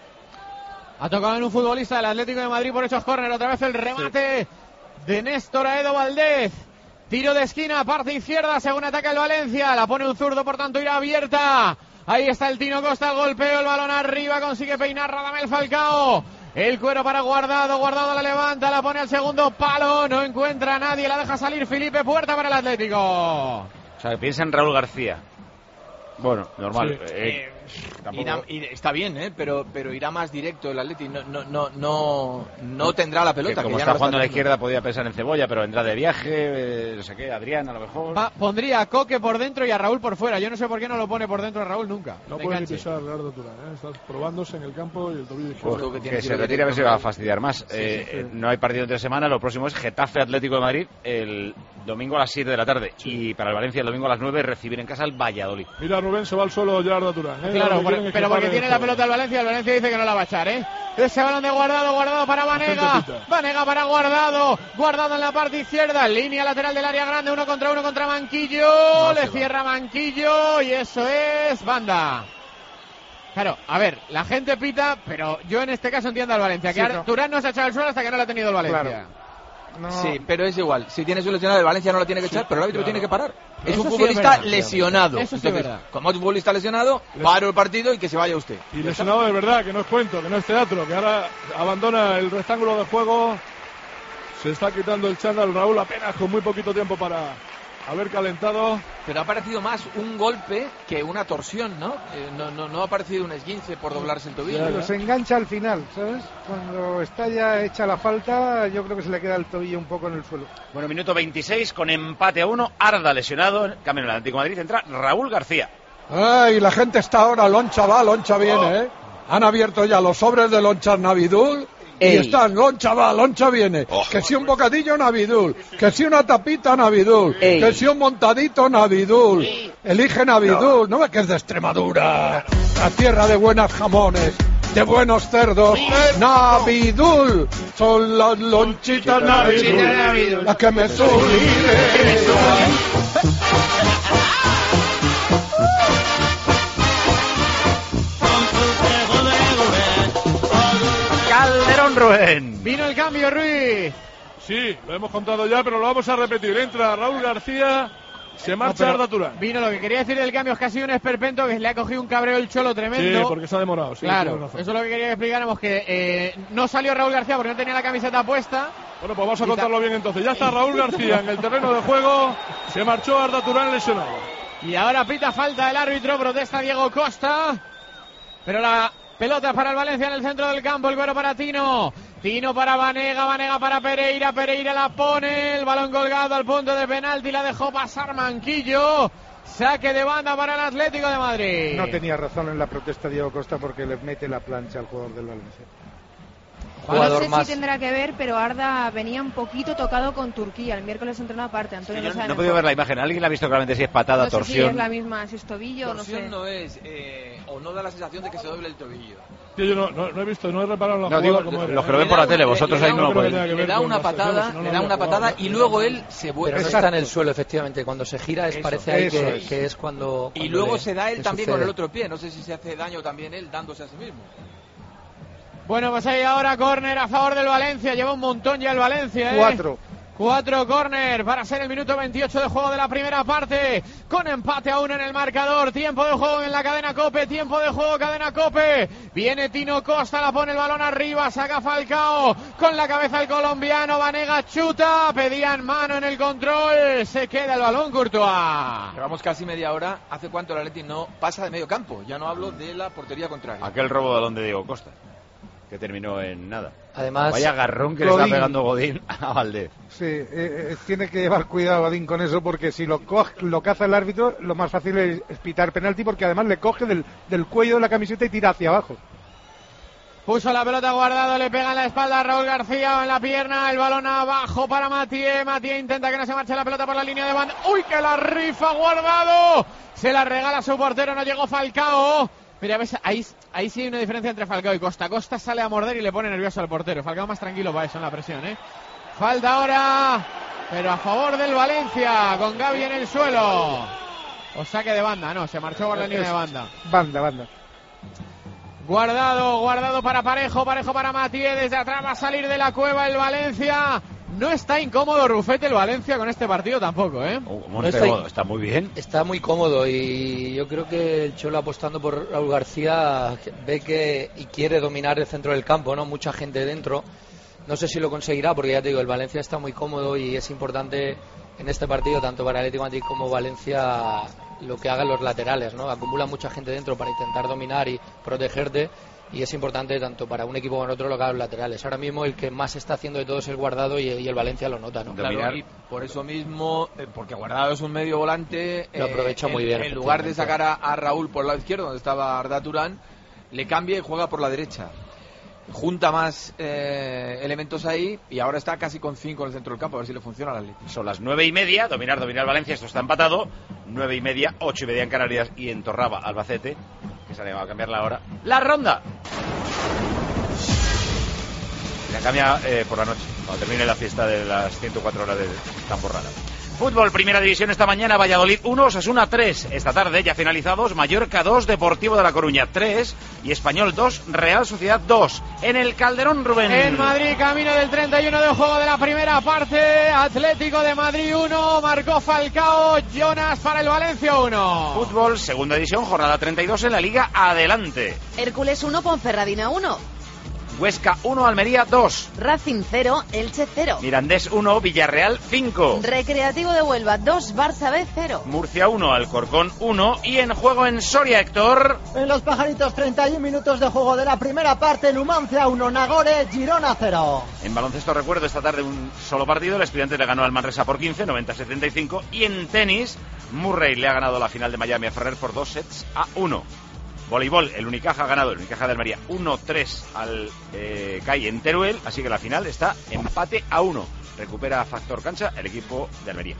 Ha tocado en un futbolista del Atlético de Madrid por esos córner. Otra vez el remate de Néstor Aedo Valdés. Tiro de esquina, parte izquierda, según ataca el Valencia. La pone un zurdo, por tanto irá abierta. Ahí está el Tino Costa, el golpeo, el balón arriba, consigue peinar Radamel Falcao. El cuero para Guardado, Guardado la levanta, la pone al segundo palo, no encuentra a nadie, la deja salir Felipe Puerta para el Atlético. O sea, piensa en Raúl García. Bueno, normal. Está bien, pero irá más directo el Atleti. No tendrá la pelota. Que como que ya está no jugando a la teniendo. izquierda, podía pensar en Cebolla, pero vendrá de viaje, no sé qué, Adrián a lo mejor. Pondría a Coque por dentro y a Raúl por fuera. Yo no sé por qué no lo pone por dentro a Raúl nunca. No de puede ni enganche. pisar Leonardo Turán, Está probándose en el campo y el tobillo izquierdo. Que se retire a ver si va a fastidiar más. No hay partido entre semana, lo próximo es Getafe Atlético de Madrid el domingo a las 7 de la tarde. Y para el Valencia el domingo a las 9 recibir en casa el Valladolid. Mira, Rubén, se va al suelo Gerardo Turán. Claro, pero porque tiene la pelota el Valencia dice que no la va a echar, ¿eh? Ese balón de Guardado para Vanega. Vanega para Guardado. Guardado en la parte izquierda, línea lateral del área grande, 1 contra Manquillo. Le cierra Manquillo y eso es banda. Claro, a ver, la gente pita, pero yo en este caso entiendo al Valencia, que Turán no se ha echado al suelo hasta que no lo ha tenido el Valencia. Claro. No. Sí, pero es igual. Si tienes un lesionado de Valencia no lo tiene que echar, pero el árbitro tiene que parar. Es un futbolista lesionado. Eso sí Entonces, es verdad. como es un futbolista lesionado, paro el partido y que se vaya usted. Y lesionado de verdad, que no es cuento, que no es teatro, que ahora abandona el rectángulo de juego. Se está quitando el chándal Raúl apenas con muy poquito tiempo para haber calentado. Pero ha parecido más un golpe que una torsión, ¿no? No ha parecido un esguince por doblarse el tobillo. Pero se engancha al final, ¿sabes? Cuando está ya hecha la falta, yo creo que se le queda el tobillo un poco en el suelo. Bueno, minuto 26 con empate a 1. Arda lesionado. En cambio en el Atlético de Madrid entra Raúl García. Ay, la gente está ahora, loncha va, loncha viene, ¿eh? Han abierto ya los sobres de lonchas Navidul. Y están, loncha va, loncha viene. Que si un bocadillo Navidul, que si una tapita Navidul, que si un montadito Navidul. Elige Navidul, ¿no ves que es de Extremadura? La tierra de buenos jamones, de buenos cerdos. Navidul, son las lonchitas Navidul, las que me suben. Calderón Rubén. Vino el cambio, Ruiz. Sí, lo hemos contado ya, pero lo vamos a repetir. Entra Raúl García, se marcha Arda Turán. Vino, lo que quería decir del cambio es que ha sido un esperpento, que le ha cogido un cabreo el Cholo tremendo. Sí, porque se ha demorado. Sí, claro, eso es lo que quería que explicáramos, que no salió Raúl García porque no tenía la camiseta puesta. Bueno, pues vamos a contarlo bien entonces. Ya está Raúl García en el terreno de juego, se marchó Arda Turán lesionado. Y ahora pita falta el árbitro, protesta Diego Costa, pero la pelota para el Valencia en el centro del campo, el cuero para Tino para Vanega, Vanega para Pereira, Pereira la pone, el balón colgado al punto de penalti, la dejó pasar Manquillo, saque de banda para el Atlético de Madrid. No tenía razón en la protesta Diego Costa porque le mete la plancha al jugador del Valencia. No sé si tendrá que ver, pero Arda venía un poquito tocado con Turquía. El miércoles entrenó aparte. Antonio no sabe. No he podido ver la imagen. ¿Alguien la ha visto claramente si es patada, no sé torsión? Si es la misma, si es tobillo, torsión no sé. No es, o no da la sensación de que se doble el tobillo. Sí, yo no he visto, no he reparado en la no, jugada digo, como era. los que lo ven por la tele, vosotros ahí no lo podéis. Le da una patada, y luego él se vuelve. Pero no está en el suelo, efectivamente. Cuando se gira parece ahí que es cuando y luego se da él también con el sucede. otro pie. No sé si se hace daño también él dándose a sí mismo. Bueno, pues hay ahora córner a favor del Valencia. Lleva un montón ya el Valencia, ¿eh? 4 córner para ser el minuto 28 de juego de la primera parte, con empate a 1 en el marcador. Tiempo de juego en la cadena COPE, tiempo de juego cadena COPE. Viene Tino Costa, la pone el balón arriba, saca Falcao con la cabeza el colombiano, Vanega chuta, pedían mano en el control, se queda el balón Courtois. Llevamos casi media hora. ¿Hace cuánto el Atleti no pasa de medio campo? Ya no hablo de la portería contraria. Aquel robo de balón de Diego Costa, que terminó en nada. Además, vaya agarrón que le está pegando Godín a Valdés. Sí, tiene que llevar cuidado Godín con eso, porque si lo caza el árbitro, lo más fácil es pitar penalti, porque además le coge del cuello de la camiseta y tira hacia abajo. Puso la pelota Guardado, le pega en la espalda a Raúl García, en la pierna, el balón abajo para Mathieu. Mathieu intenta que no se marche la pelota por la línea de banda. ¡Uy, que la rifa Guardado! Se la regala a su portero, no llegó Falcao. Mira, ves, ahí sí hay una diferencia entre Falcao y Costa. Costa sale a morder y le pone nervioso al portero. Falcao más tranquilo para eso en la presión, ¿eh? Falta ahora, pero a favor del Valencia, con Gavi en el suelo. O saque de banda, no, se marchó por la línea de banda. Banda. Guardado para Parejo para Mathieu, desde atrás va a salir de la cueva el Valencia. No está incómodo Rufete el Valencia con este partido tampoco, ¿eh? Está muy bien. Está muy cómodo y yo creo que el Cholo, apostando por Raúl García, ve que y quiere dominar el centro del campo, ¿no? Mucha gente dentro. No sé si lo conseguirá, porque ya te digo, el Valencia está muy cómodo y es importante en este partido, tanto para Atlético de Madrid como Valencia, lo que hagan los laterales, ¿no? Acumula mucha gente dentro para intentar dominar y protegerte, y es importante tanto para un equipo como otro lo que hagan los laterales. Ahora mismo el que más está haciendo de todo es el Guardado y el Valencia lo nota, ¿no? Claro, y por eso mismo, porque Guardado es un medio volante, lo aprovecha muy bien. En lugar de sacar a Raúl por el lado izquierdo, donde estaba Arda Turán, le cambia y juega por la derecha. Junta más elementos ahí y ahora está casi con 5 en el centro del campo, a ver si le funciona al Atlético. Son las 9:30, dominar Valencia, esto está empatado. 9:30, 8:30 en Canarias y en Torraba, Albacete, que se ha llegado a cambiar la hora. ¡La ronda! La cambia por la noche, cuando termine la fiesta de las 104 horas de Tamborrada. Fútbol, primera división esta mañana, Valladolid 1, Osasuna 3. Esta tarde, ya finalizados, Mallorca 2, Deportivo de La Coruña 3 y Español 2, Real Sociedad 2. En el Calderón, Rubén. En Madrid, camino del 31 de juego de la primera parte. Atlético de Madrid 1, marcó Falcao, Jonas para el Valencia 1. Fútbol, segunda división, jornada 32 en la Liga, adelante. Hércules 1, Ponferradina 1. Huesca 1, Almería 2. Racing 0, Elche 0. Mirandés 1, Villarreal 5. Recreativo de Huelva 2, Barça B 0. Murcia 1, Alcorcón 1. Y en juego en Soria, Héctor. En los Pajaritos, 31 minutos de juego de la primera parte. Numancia 1, Nagore, Girona 0. En baloncesto, recuerdo, esta tarde un solo partido. El Estudiantes le ganó al Manresa por 15, 90-75. Y en tenis, Murray le ha ganado la final de Miami a Ferrer por 2-1. Voleibol, el Unicaja ha ganado, el Unicaja de Almería 1-3 al CAI en Teruel, así que la final está empate a 1. Recupera factor cancha el equipo de Almería.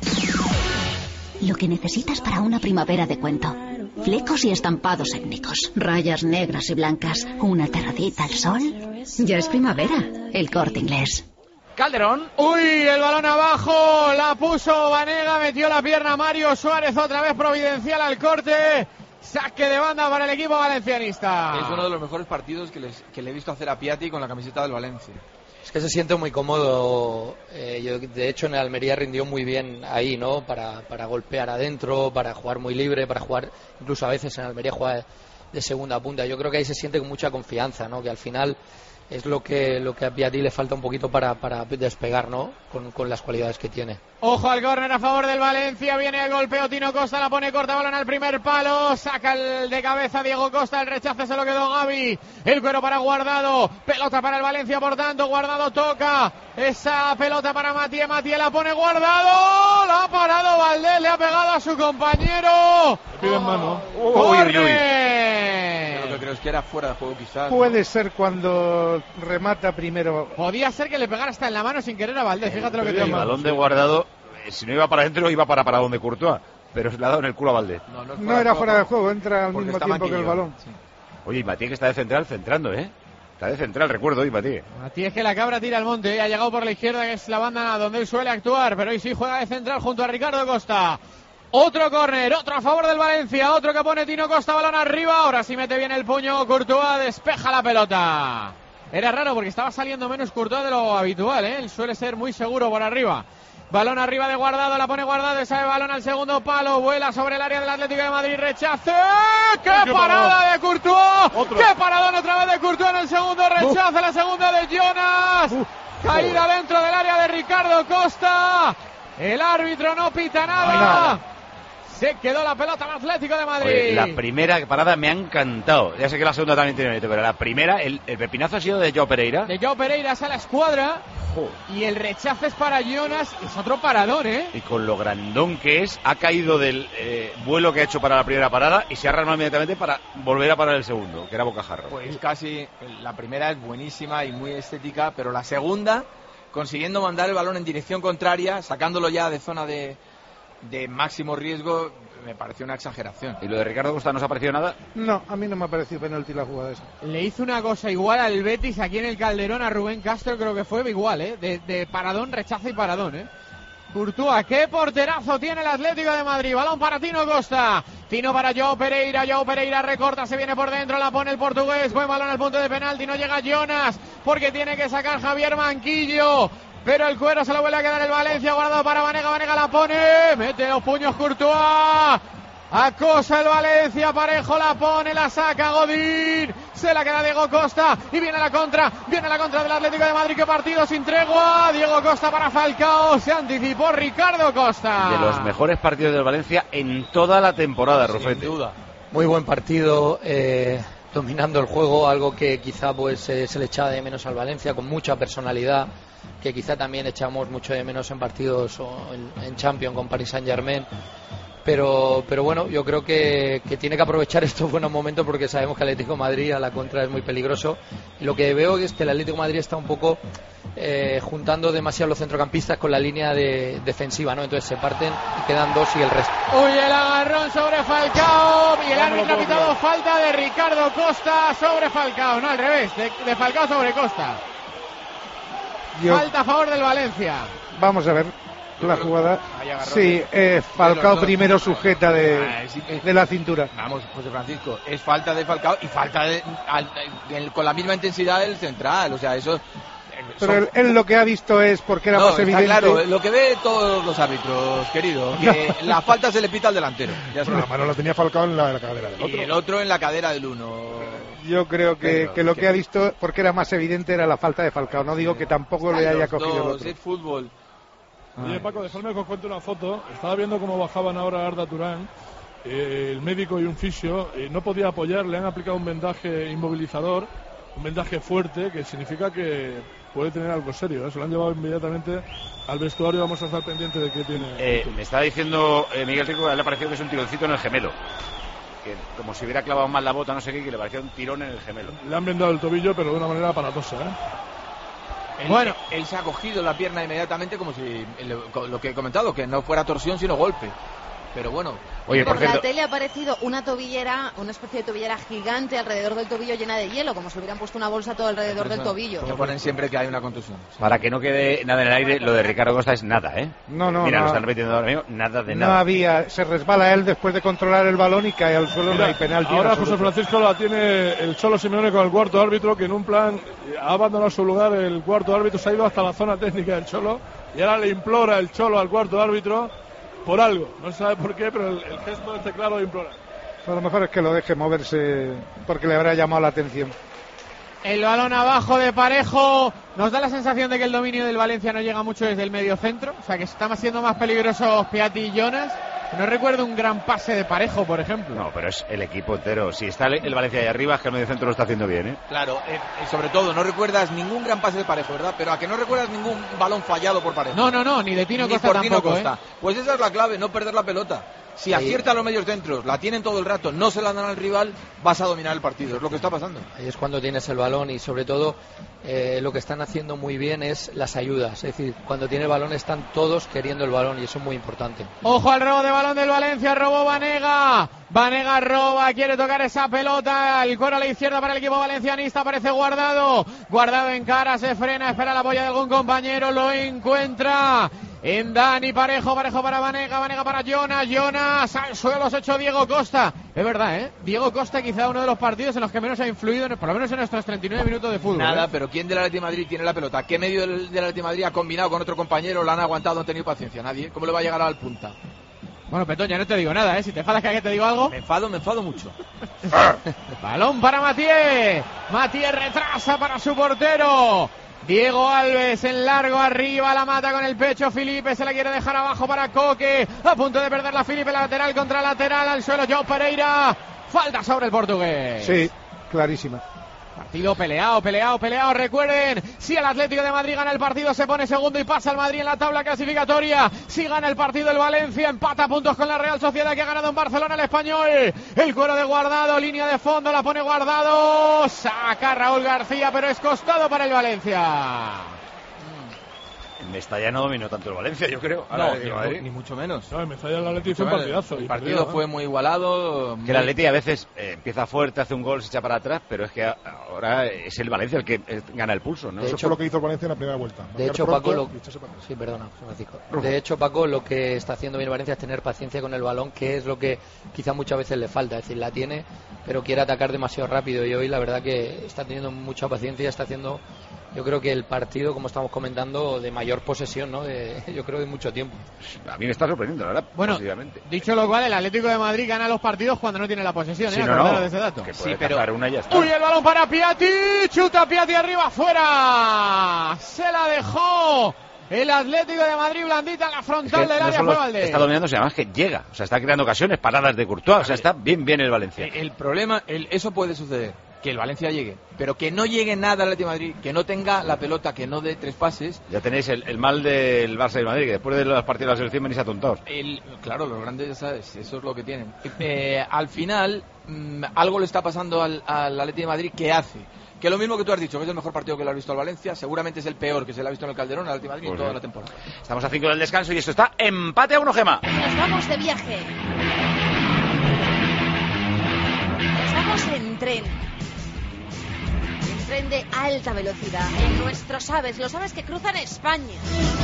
Lo que necesitas para una primavera de cuento. Flecos y estampados étnicos, rayas negras y blancas, una terracita al sol. Ya es primavera, el Corte Inglés. Calderón. Uy, el balón abajo, la puso Vanega, metió la pierna Mario Suárez, otra vez providencial al corte. Saque de banda para el equipo valencianista. Es uno de los mejores partidos que le he visto hacer a Piatti con la camiseta del Valencia. Es que se siente muy cómodo. Yo, de hecho, en el Almería rindió muy bien ahí, ¿no? Para golpear adentro, para jugar muy libre, para jugar, incluso a veces en Almería juega de segunda punta. Yo creo que ahí se siente con mucha confianza, ¿no? Que al final es lo que a Piatti le falta un poquito para despegar, ¿no? Con las cualidades que tiene. Ojo al córner a favor del Valencia, viene el golpeo, Tino Costa la pone corta, balón al primer palo, saca el de cabeza Diego Costa, el rechace se lo quedó Gavi, el cuero para Guardado, pelota para el Valencia, por tanto, Guardado toca, esa pelota para Mathieu, Mathieu la pone Guardado, la ha parado Valdés, le ha pegado a su compañero. Piden mano. ¡Córner! Yo lo que creo es que era fuera de juego quizás. Puede ser cuando remata primero. Podía ser que le pegara hasta en la mano sin querer a Valdés, fíjate lo que te digo. El balón de Guardado, si no iba para adentro, iba para donde Courtois, pero se le ha dado en el culo a Valdés. No era fuera de juego, entra al mismo tiempo que el balón. Sí. Oye, y Mathieu, que está de central, centrando, ¿eh? Está de central, recuerdo, y Mathieu. Mathieu, es que la cabra tira al monte, ha llegado por la izquierda, que es la banda donde él suele actuar, pero hoy sí juega de central junto a Ricardo Costa. Otro córner, otro a favor del Valencia, otro que pone Tino Costa, balón arriba, ahora sí mete bien el puño, Courtois despeja la pelota. Era raro porque estaba saliendo menos Courtois de lo habitual, ¿eh? Él suele ser muy seguro por arriba. Balón arriba de Guardado, la pone Guardado, ese balón al segundo palo, vuela sobre el área del Atlético de Madrid, rechace. ¡Qué parada de Courtois! ¡Qué paradón otra vez de Courtois en el segundo rechace! La segunda de Jonas. Caída dentro del área de Ricardo Costa. El árbitro no pita nada. Se quedó la pelota al Atlético de Madrid. Oye, la primera parada me ha encantado. Ya sé que la segunda también tiene mérito, pero la primera, el pepinazo ha sido de Joao Pereira. De Joao Pereira a la escuadra. Y el rechazo es para Jonas. Es otro parador, ¿eh? Y con lo grandón que es, ha caído del vuelo que ha hecho para la primera parada y se ha armado inmediatamente para volver a parar el segundo, que era bocajarro. Pues casi, la primera es buenísima y muy estética, pero la segunda, consiguiendo mandar el balón en dirección contraria, sacándolo ya de zona de máximo riesgo, me pareció una exageración. ¿Y lo de Ricardo Costa no os ha parecido nada? No, a mí no me ha parecido penalti la jugada esa. Le hizo una cosa igual al Betis aquí en el Calderón a Rubén Castro, creo que fue igual, ¿eh? De paradón, rechazo y paradón, ¿eh? Courtois, qué porterazo tiene el Atlético de Madrid. Balón para Tino Costa. Tino para Joao Pereira recorta, se viene por dentro, la pone el portugués. Buen balón al punto de penalti, no llega Jonas porque tiene que sacar Javier Manquillo. Pero el cuero se lo vuelve a quedar el Valencia, guardado para Vanega, Vanega la pone, mete los puños Courtois, acosa el Valencia, Parejo la pone, la saca Godín, se la queda Diego Costa y viene la contra del Atlético de Madrid, que partido sin tregua, Diego Costa para Falcao, se anticipó Ricardo Costa. De los mejores partidos del Valencia en toda la temporada, Rufete. Sin duda. Muy buen partido, dominando el juego, algo que quizá pues se le echaba de menos al Valencia, con mucha personalidad, que quizá también echamos mucho de menos en partidos en Champions con Paris Saint-Germain. Pero bueno, yo creo que tiene que aprovechar estos buenos momentos, porque sabemos que el Atlético de Madrid a la contra es muy peligroso. Lo que veo es que el Atlético de Madrid está un poco juntando demasiado los centrocampistas con la línea defensiva, ¿no? Entonces se parten y quedan dos y el resto. Uy, el agarrón sobre Falcao y el árbitro ha pitado falta de Ricardo Costa sobre Falcao, no, al revés, de Falcao sobre Costa. Falta a favor del Valencia. Vamos a ver la jugada. Sí, Falcao primero sujeta de la cintura. Vamos, José Francisco, es falta de Falcao y falta con la misma intensidad del central, o sea, eso... Pero él lo que ha visto es porque era más evidente. Claro, lo que ve todos los árbitros, querido, que la falta se le pita al delantero. Ya la mano la tenía Falcao en la cadera del otro. Y el otro en la cadera del uno. Yo creo que lo que ha visto, porque era más evidente, era la falta de Falcao. No digo que tampoco le haya cogido el otro. Es fútbol. Oye, Paco, dejadme que os cuente una foto. Estaba viendo cómo bajaban ahora a Arda Turán, el médico y un fisio. No podía apoyar, le han aplicado un vendaje inmovilizador, un vendaje fuerte, que significa que puede tener algo serio, ¿eh? Se lo han llevado inmediatamente al vestuario. Vamos a estar pendientes de qué tiene. Me está diciendo Miguel Rico que le ha parecido que es un tironcito en el gemelo, que como si hubiera clavado mal la bota, no sé qué, que le parecía un tirón en el gemelo. Le han vendado el tobillo, pero de una manera aparatosa, Bueno, él se ha cogido la pierna inmediatamente, como si lo que he comentado, que no fuera torsión sino golpe. Pero bueno. Oye, por la tele ha aparecido una tobillera, una especie de tobillera gigante alrededor del tobillo, llena de hielo, como si hubieran puesto una bolsa todo alrededor del tobillo. Se ponen siempre que hay una contusión. Para que no quede nada en el aire, lo de Ricardo Costa es nada, ¿eh? No. Mira, lo están repitiendo ahora mismo, nada de nada. No había, se resbala él después de controlar el balón y cae al suelo. Mira, no hay penalti. Ahora José Francisco la tiene el Cholo Simeone con el cuarto árbitro, que en un plan ha abandonado su lugar. El cuarto árbitro se ha ido hasta la zona técnica del Cholo y ahora le implora el Cholo al cuarto árbitro por algo, no se sabe por qué, pero el gesto este claro de implorar. A lo mejor es que lo deje moverse porque le habrá llamado la atención. El balón abajo de Parejo. Nos da la sensación de que el dominio del Valencia no llega mucho desde el medio centro, o sea que están siendo más peligrosos Piatti y Jonas. No recuerdo un gran pase de Parejo, por ejemplo. No, pero es el equipo entero. Si está el Valencia ahí arriba, es que el medio centro lo está haciendo bien, ¿eh? Claro, sobre todo, no recuerdas ningún gran pase de Parejo, ¿verdad? Pero a que no recuerdas ningún balón fallado por Parejo. No, ni de Tino Costa por Tino tampoco, Costa. Pues esa es la clave, no perder la pelota. Si acierta los medios centros, la tienen todo el rato, no se la dan al rival, vas a dominar el partido. Es lo que está pasando. Ahí es cuando tienes el balón y sobre todo lo que están haciendo muy bien es las ayudas. Es decir, cuando tiene el balón están todos queriendo el balón y eso es muy importante. Ojo al robo de balón del Valencia, robó Vanega. Vanega roba, quiere tocar esa pelota. El cuero a la izquierda para el equipo valencianista, aparece Guardado. Guardado en cara, se frena, espera la apoyo de algún compañero, lo encuentra en Dani Parejo para Vanega, Vanega para Jonas, al suelo se ha hecho Diego Costa. Es verdad, ¿eh? Diego Costa quizá uno de los partidos en los que menos ha influido, por lo menos en nuestros 39 minutos de fútbol. Nada, pero ¿quién del Atlético de Madrid tiene la pelota? ¿Qué medio del Atlético de Madrid ha combinado con otro compañero? ¿La han aguantado? ¿Han tenido paciencia? Nadie. ¿Cómo le va a llegar al punta? Bueno, Petón, ya no te digo nada, ¿eh? Si te enfadas que te digo algo. Me enfado mucho. Balón para Mathieu. Mathieu retrasa para su portero. Diego Alves en largo arriba, la mata con el pecho Felipe, se la quiere dejar abajo para Coque, a punto de perder la Felipe, lateral contra lateral, al suelo João Pereira, falta sobre el portugués. Sí, clarísima. Partido peleado. Recuerden, si el Atlético de Madrid gana el partido, se pone segundo y pasa al Madrid en la tabla clasificatoria. Si gana el partido, el Valencia empata puntos con la Real Sociedad, que ha ganado en Barcelona, el Español. El cuero de Guardado, línea de fondo, la pone Guardado. Saca Raúl García, pero es costado para el Valencia. En Mestalla no dominó tanto el Valencia, yo creo. No, ni mucho menos. No, en Mestalla el Atleti hizo un partidazo. El partido fue muy igualado. Que el Atleti a veces empieza fuerte, hace un gol, se echa para atrás, pero es que ahora es el Valencia el que gana el pulso, ¿no? Eso fue lo que hizo el Valencia en la primera vuelta. De hecho, Paco, Francisco, lo que está haciendo bien el Valencia es tener paciencia con el balón, que es lo que quizá muchas veces le falta. Es decir, la tiene, pero quiere atacar demasiado rápido, y hoy la verdad que está teniendo mucha paciencia, está haciendo... Yo creo que el partido, como estamos comentando, de mayor posesión, ¿no? Yo creo de mucho tiempo. A mí me está sorprendiendo, la verdad. Bueno, dicho lo cual, el Atlético de Madrid gana los partidos cuando no tiene la posesión, sí, de ese dato. Que puede cazar una y ya está. ¡Uy, el balón para Piatti! ¡Chuta Piatti arriba, fuera! ¡Se la dejó! El Atlético de Madrid, blandita en la frontal del área, fue Valdés. Está dominando, además que llega, o sea, está creando ocasiones, paradas de Courtois, o sea, está bien el Valencia. El problema, eso puede suceder, que el Valencia llegue, pero que no llegue nada al Atlético de Madrid, que no tenga la pelota, que no dé 3 pases. Ya tenéis el mal del Barça y Madrid, que después de los partidos de la selección venís atontados. Claro, los grandes, ya sabes, eso es lo que tienen. Al final, algo le está pasando al Atlético de Madrid que hace. Que lo mismo que tú has dicho, que es el mejor partido que le has visto al Valencia, seguramente es el peor que se le ha visto en el Calderón al Atlético de Madrid en toda la temporada. Estamos a 5 del descanso y esto está empate a 1, Gema. Nos vamos de viaje. Estamos en tren. En tren de alta velocidad. En nuestros aves, los aves que cruzan España.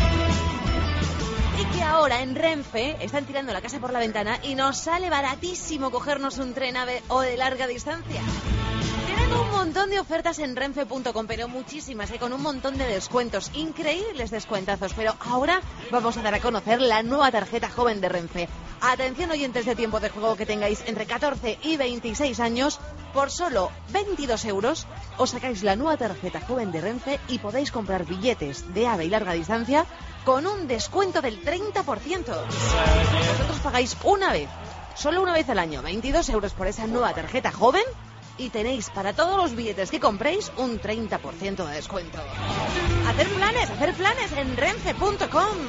Y que ahora en Renfe están tirando la casa por la ventana y nos sale baratísimo cogernos un tren ave o de larga distancia. Tienen un montón de ofertas en renfe.com, pero muchísimas, con un montón de descuentos, increíbles descuentazos. Pero ahora vamos a dar a conocer la nueva tarjeta joven de Renfe. Atención, oyentes de Tiempo de Juego, que tengáis entre 14 y 26 años, por solo 22 euros os sacáis la nueva tarjeta joven de Renfe y podéis comprar billetes de AVE y larga distancia con un descuento del 30%. Vosotros pagáis una vez, solo una vez al año, 22 euros por esa nueva tarjeta joven, y tenéis para todos los billetes que compréis un 30% de descuento. Hacer planes en renfe.com.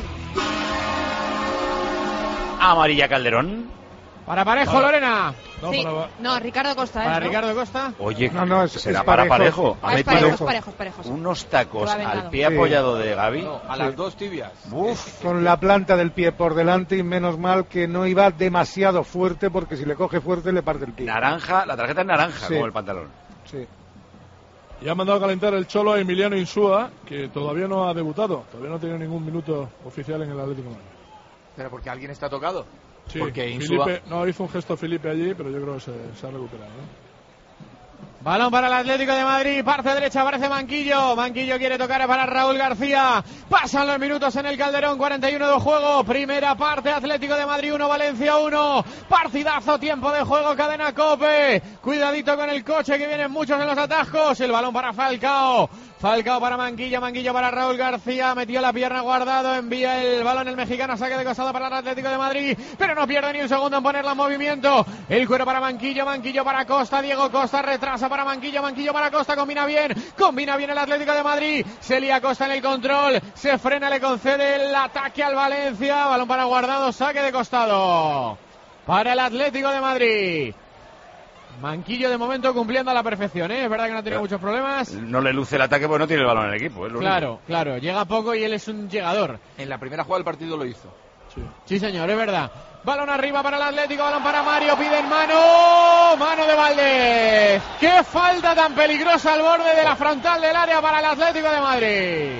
Amarilla Calderón. Para Parejo, Lorena. Sí. No, Ricardo Costa. ¿Para Ricardo Costa? Oye, será para Parejo. Es parejos. Unos tacos al pie apoyado de Gavi. No, a las 2 tibias. Con la planta del pie por delante, y menos mal que no iba demasiado fuerte, porque si le coge fuerte le parte el pie. Naranja, la tarjeta es naranja, como el pantalón. Sí. Y ha mandado a calentar el Cholo a Emiliano Insúa, que todavía no ha debutado. Todavía no ha tenido ningún minuto oficial en el Atlético de Madrid. ¿Pero porque alguien está tocado? Sí, porque Insúa... Felipe, no, hizo un gesto Felipe allí, pero yo creo que se ha recuperado, ¿no? Balón para el Atlético de Madrid, parte derecha, aparece Manquillo. Manquillo quiere tocar para Raúl García. Pasan los minutos en el Calderón, 41 de juego. Primera parte, Atlético de Madrid 1, Valencia 1. Partidazo, tiempo de juego, cadena COPE. Cuidadito con el coche, que vienen muchos en los atajos. El balón para Falcao. Falcao para Manquillo, Manquillo para Raúl García, metió la pierna, Guardado, envía el balón el mexicano, saque de costado para el Atlético de Madrid, pero no pierde ni un segundo en ponerla en movimiento. El cuero para Manquillo, Manquillo para Costa, Diego Costa retrasa para Manquillo, Manquillo para Costa, combina bien el Atlético de Madrid, se lía Costa en el control, se frena, le concede el ataque al Valencia, balón para Guardado, saque de costado para el Atlético de Madrid. Manquillo de momento cumpliendo a la perfección, ¿eh? Es verdad que no ha tenido muchos problemas. No le luce el ataque porque no tiene el balón en el equipo. Claro, llega poco y él es un llegador. En la primera jugada del partido lo hizo. Sí, señor, es verdad. Balón arriba para el Atlético, balón para Mario, piden mano de Valdés. ¡Qué falta tan peligrosa al borde de la frontal del área para el Atlético de Madrid!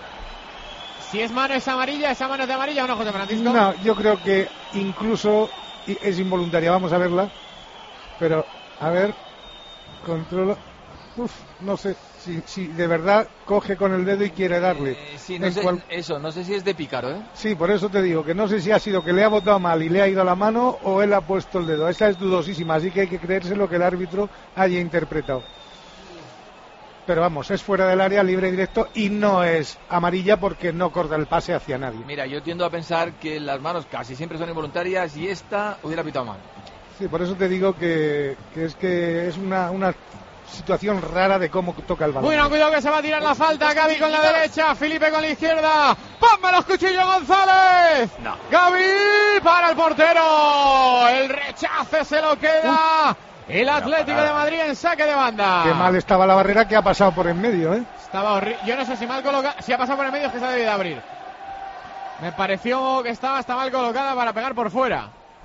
Si es mano, es amarilla, esa mano es de amarilla o no, José Francisco. No, yo creo que incluso es involuntaria, vamos a verla. Pero... a ver, controla. No sé si de verdad coge con el dedo y quiere darle. Sí, no sé si es de pícaro, ¿eh? Sí, por eso te digo que no sé si ha sido que le ha botado mal y le ha ido la mano o él ha puesto el dedo. Esa es dudosísima, así que hay que creerse lo que el árbitro haya interpretado. pero vamos, es fuera del área, libre y directo, y no es amarilla porque no corta el pase hacia nadie. Mira, yo tiendo a pensar que las manos casi siempre son involuntarias y esta hubiera pitado mal. Sí, por eso te digo que es una situación rara de cómo toca el balón. Bueno, cuidado que se va a tirar la falta. Gavi con la derecha, Felipe con la izquierda. ¡Ponme los cuchillos, González! No. Gavi para el portero. El rechace se lo queda el Atlético de Madrid en saque de banda. Qué mal estaba la barrera que ha pasado por en medio, ¿eh? Estaba horrible. Yo no sé si mal colocada. Si ha pasado por en medio es que se ha debido abrir. Me pareció que estaba hasta mal colocada para pegar por fuera.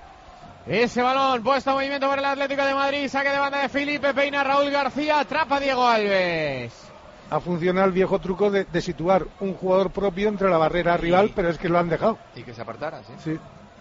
Ese balón puesto en movimiento por el Atlético de Madrid. Saque de banda de Felipe, peina Raúl García, atrapa Diego Alves. Ha funcionado el viejo truco de situar un jugador propio entre la barrera rival, pero es que lo han dejado. Y que se apartara, ¿sí? Sí.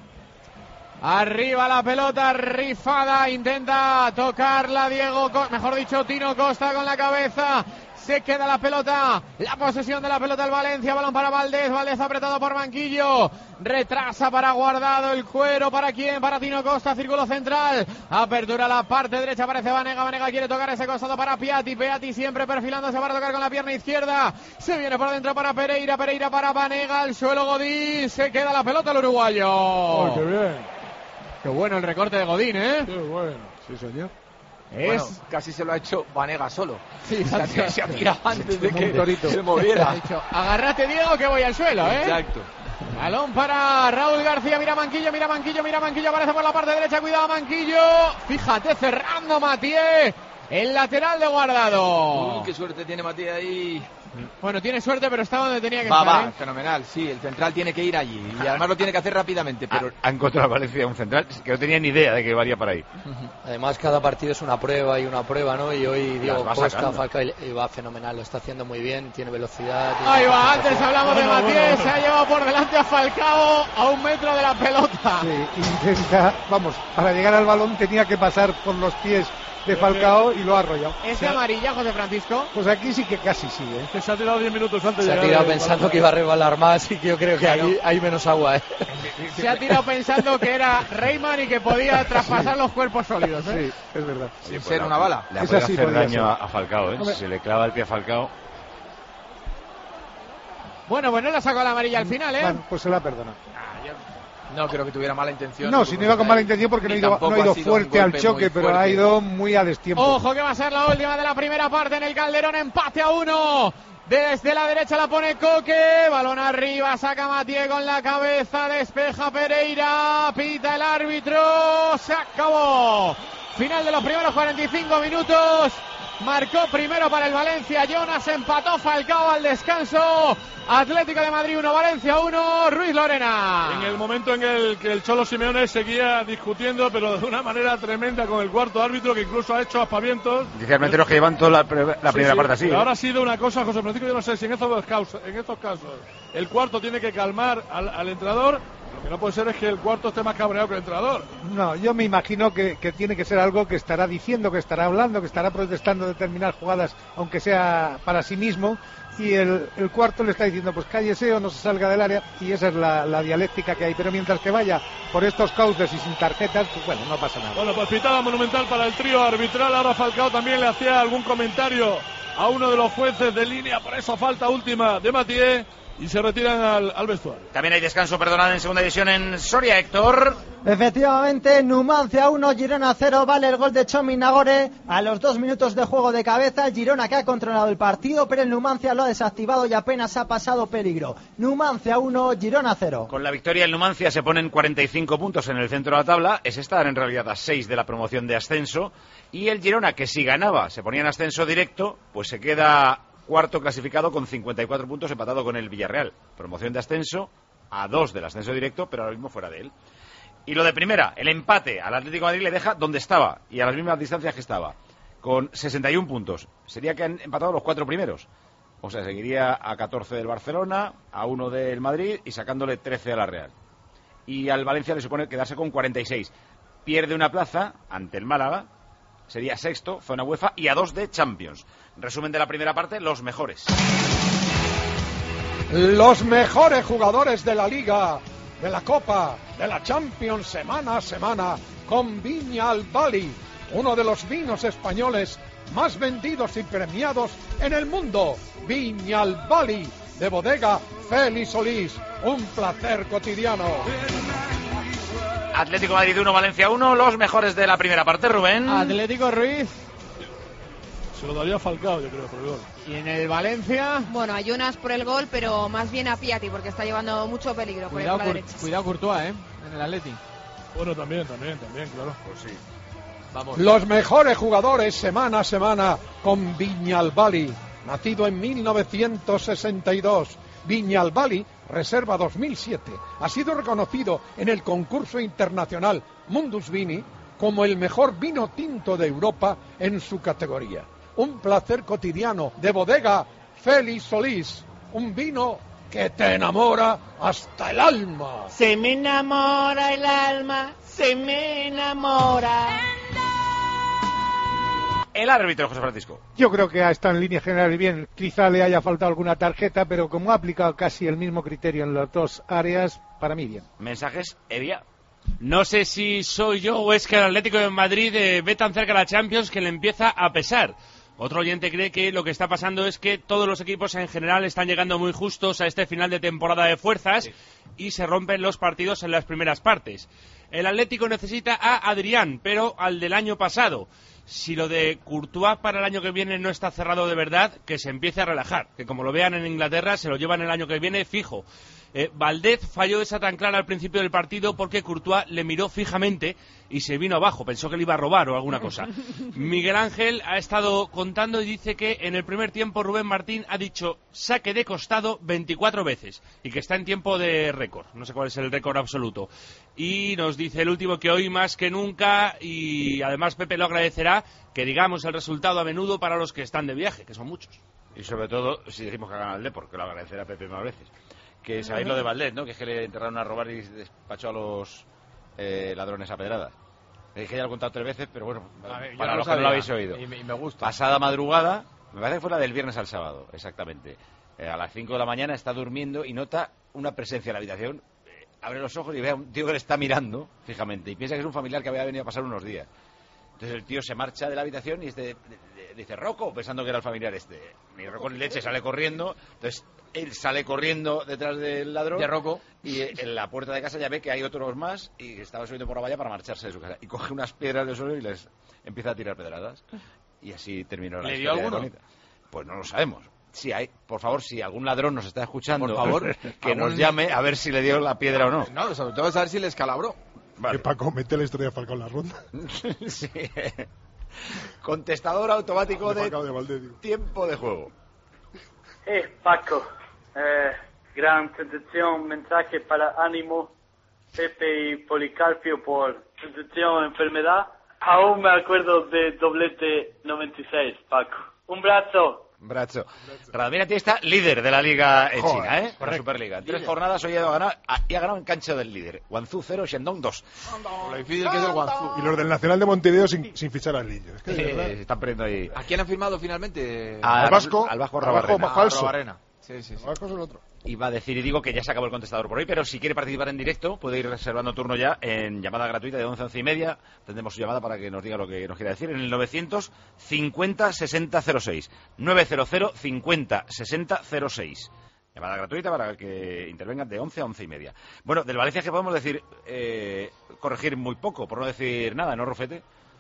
Arriba la pelota rifada, intenta tocarla mejor dicho Tino Costa con la cabeza. Se queda la pelota, la posesión de la pelota del Valencia, balón para Valdés, Valdés apretado por Manquillo, retrasa para Guardado, el cuero para quién, para Tino Costa, círculo central, apertura a la parte derecha, aparece Vanega quiere tocar ese costado para Piatti siempre perfilándose para tocar con la pierna izquierda, se viene por dentro para Pereira para Vanega, al suelo Godín, se queda la pelota el uruguayo. Oh, qué bien. Qué bueno el recorte de Godín, ¿eh? Qué bueno. Sí, señor. Bueno, casi se lo ha hecho Vanega solo. Sí, se ha tirado antes de que torito se moviera. Ha dicho, agárrate Diego que voy al suelo, ¿eh? Exacto. Balón para Raúl García, mira Manquillo, aparece por la parte derecha, cuidado Manquillo. Fíjate, cerrando Matié, el lateral de Guardado. Qué suerte tiene Matías ahí. Bueno, tiene suerte, pero está donde tenía que estar. Fenomenal, sí, el central tiene que ir allí y además lo tiene que hacer rápidamente. Pero ha encontrado Valencia un central que no tenía ni idea de que varía para ahí. Además, cada partido es una prueba y una prueba, ¿no? Y hoy Diego Costa, Falcao, y va fenomenal, lo está haciendo muy bien, tiene velocidad. Ahí va, antes hablamos de Matías, se ha llevado por delante a Falcao a 1 metro de la pelota. Sí, intenta, para llegar al balón tenía que pasar por los pies de Falcao y lo ha arrollado. ¿Es amarilla, José Francisco? Pues aquí sí que casi sí, ¿eh? Que se ha tirado 10 minutos antes de llegar. Se ha tirado pensando que iba a resbalar más y que yo creo que ahí hay menos agua, ¿eh? Se ha tirado pensando que era Reyman y que podía traspasar los cuerpos sólidos, ¿eh? Sí, es verdad. Sin ser una bala. Le puede hacer daño a Falcao, ¿eh? Si se le clava el pie a Falcao. Bueno, pues no le ha sacado la amarilla al final, ¿eh? Bueno, pues se la perdona. No creo que tuviera mala intención. No, si no iba con mala intención porque no ha ido fuerte al choque, pero ha ido muy a destiempo. Ojo que va a ser la última de la primera parte en el Calderón, empate a 1. Desde la derecha la pone Coque, balón arriba, saca Matié con la cabeza, despeja Pereira, pita el árbitro, se acabó. Final de los primeros 45 minutos. Marcó primero para el Valencia Jonas, empató Falcao al descanso. Atlético de Madrid 1, Valencia 1, Ruiz Lorena. En el momento en el que el Cholo Simeone seguía discutiendo, pero de una manera tremenda con el cuarto árbitro, que incluso ha hecho aspavientos. Dice Armenteros que llevan toda la primera parte así. Pero ahora ha sido una cosa, José Francisco, yo no sé si en estos casos el cuarto tiene que calmar al entrenador. Lo que no puede ser es que el cuarto esté más cabreado que el entrenador. No, yo me imagino que tiene que ser algo que estará diciendo, que estará hablando, que estará protestando determinadas jugadas, aunque sea para sí mismo, y el cuarto le está diciendo, pues cállese o no se salga del área, y esa es la dialéctica que hay. Pero mientras que vaya por estos cauces y sin tarjetas, pues bueno, no pasa nada. Bueno, pues pitada monumental para el trío arbitral. Ahora Falcao también le hacía algún comentario a uno de los jueces de línea por esa falta última de Matié. Y se retiran al vestuario. También hay descanso, perdonad, en segunda división en Soria, Héctor. Efectivamente, Numancia 1, Girona 0, vale el gol de Chomi Nagore a los 2 minutos de juego de cabeza. Girona que ha controlado el partido, pero el Numancia lo ha desactivado y apenas ha pasado peligro. Numancia 1, Girona 0. Con la victoria el Numancia se ponen 45 puntos en el centro de la tabla, es estar en realidad a 6 de la promoción de ascenso, y el Girona, que si ganaba se ponía en ascenso directo, pues se queda cuarto clasificado con 54 puntos, empatado con el Villarreal. Promoción de ascenso a 2 del ascenso directo, pero ahora mismo fuera de él. Y lo de primera, el empate al Atlético de Madrid le deja donde estaba y a las mismas distancias que estaba, con 61 puntos. Sería que han empatado los 4 primeros. O sea, seguiría a 14 del Barcelona, a 1 del Madrid y sacándole 13 a la Real. Y al Valencia le supone quedarse con 46. Pierde una plaza ante el Málaga, sería sexto, zona UEFA, y a 2 de Champions. Resumen de la primera parte, los mejores. Los mejores jugadores de la Liga, de la Copa, de la Champions, semana a semana, con Viña al Bali, uno de los vinos españoles más vendidos y premiados en el mundo. Viñalbali, de bodega Félix Solís. Un placer cotidiano. Atlético Madrid 1, Valencia 1, los mejores de la primera parte, Rubén. Atlético Ruiz. Se lo daría a Falcao, yo creo, por el gol. Y en el Valencia... Bueno, a Jonas por el gol, pero más bien a Piatti, porque está llevando mucho peligro por la derecha. Cuidado Courtois, en el Atleti. Bueno, también, claro. Pues sí. Vamos. Los mejores jugadores semana a semana con Viñalbali, nacido en 1962. Viñalbali, reserva 2007, ha sido reconocido en el concurso internacional Mundus Vini como el mejor vino tinto de Europa en su categoría. Un placer cotidiano, de bodega Félix Solís, un vino que te enamora hasta el alma. Se me enamora el alma, se me enamora. El árbitro, José Francisco. Yo creo que ha estado en línea general bien. Quizá le haya faltado alguna tarjeta, pero como ha aplicado casi el mismo criterio en las dos áreas, para mí bien. Mensajes, Evia. No sé si soy yo o es que el Atlético de Madrid ve tan cerca a la Champions que le empieza a pesar. Otro oyente cree que lo que está pasando es que todos los equipos en general están llegando muy justos a este final de temporada de fuerzas y se rompen los partidos en las primeras partes. El Atlético necesita a Adrián, pero al del año pasado. Si lo de Courtois para el año que viene no está cerrado de verdad, que se empiece a relajar. Que como lo vean en Inglaterra, se lo llevan el año que viene fijo. Valdez falló esa tan clara al principio del partido porque Courtois le miró fijamente y se vino abajo. Pensó que le iba a robar o alguna cosa. Miguel Ángel ha estado contando y dice que en el primer tiempo Rubén Martín ha dicho saque de costado 24 veces y que está en tiempo de récord. No sé cuál es el récord absoluto. Y nos dice el último que hoy más que nunca, y además Pepe lo agradecerá, que digamos el resultado a menudo para los que están de viaje, que son muchos. Y sobre todo si decimos que ha ganado el Depor, que lo agradecerá Pepe más veces. Que sabéis lo de Valdez, ¿no? Que es que le enterraron a robar y despachó a los ladrones a pedradas. Es que ya lo he contado 3 veces, pero bueno, para los que no lo habéis oído. Y me gusta. Pasada madrugada, me parece que fue la del viernes al sábado, exactamente. A las 5 de la mañana está durmiendo y nota una presencia en la habitación. Abre los ojos y ve a un tío que le está mirando fijamente y piensa que es un familiar que había venido a pasar unos días. Entonces el tío se marcha de la habitación y dice Rocco, pensando que era el familiar este. Ni Rocco ni leche, sale corriendo. Entonces él sale corriendo detrás del ladrón de Rocco y en la puerta de casa ya ve que hay otros más y estaba subiendo por la valla para marcharse de su casa. Y coge unas piedras del suelo y les empieza a tirar pedradas. Y así terminó la historia. ¿Le dio alguno? Bonita. Pues no lo sabemos. Sí, hay, por favor, si algún ladrón nos está escuchando, por favor, que nos llame a ver si le dio la piedra o no. No, sobre todo saber si le escalabró. Vale. Paco, mete la historia de Falcao en la ronda. Sí. Contestador automático de tiempo de juego. Paco, gran sensación, mensaje para ánimo, Pepe y Policarpio por sensación, enfermedad. Aún me acuerdo de doblete 96, Paco. Un brazo. Brazo. Radamir Atiesta está líder de la liga en China, ¿eh? Correcto. La Superliga. 3 jornadas hoy ha ganado y ha ganado en cancha del líder. Guangzhou 0, Shandong 2. Lo difícil que es el Guangzhou. Y los del Nacional de Montevideo sin fichar al Lillo. Es que se están perdiendo ahí. ¿A quién han firmado finalmente? Al Vasco Rabarrena. Falso. Rabarrena. Sí. El Vasco es el otro. Iba a decir y digo que ya se acabó el contestador por hoy, pero si quiere participar en directo puede ir reservando turno ya en llamada gratuita de 11 a 11 y media. Tendremos su llamada para que nos diga lo que nos quiera decir en el 950 60 06 900 50 60 06. Llamada gratuita para que intervengan de 11 a 11 y media. Bueno, del Valencia que podemos decir, corregir muy poco, por no decir nada, ¿no, Rufete?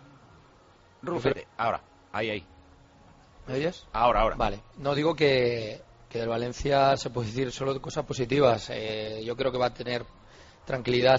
Rufete, ahora, ahí. ¿Me oyes? Ahora. Vale, no digo que del Valencia se puede decir solo cosas positivas. Yo creo que va a tener tranquilidad.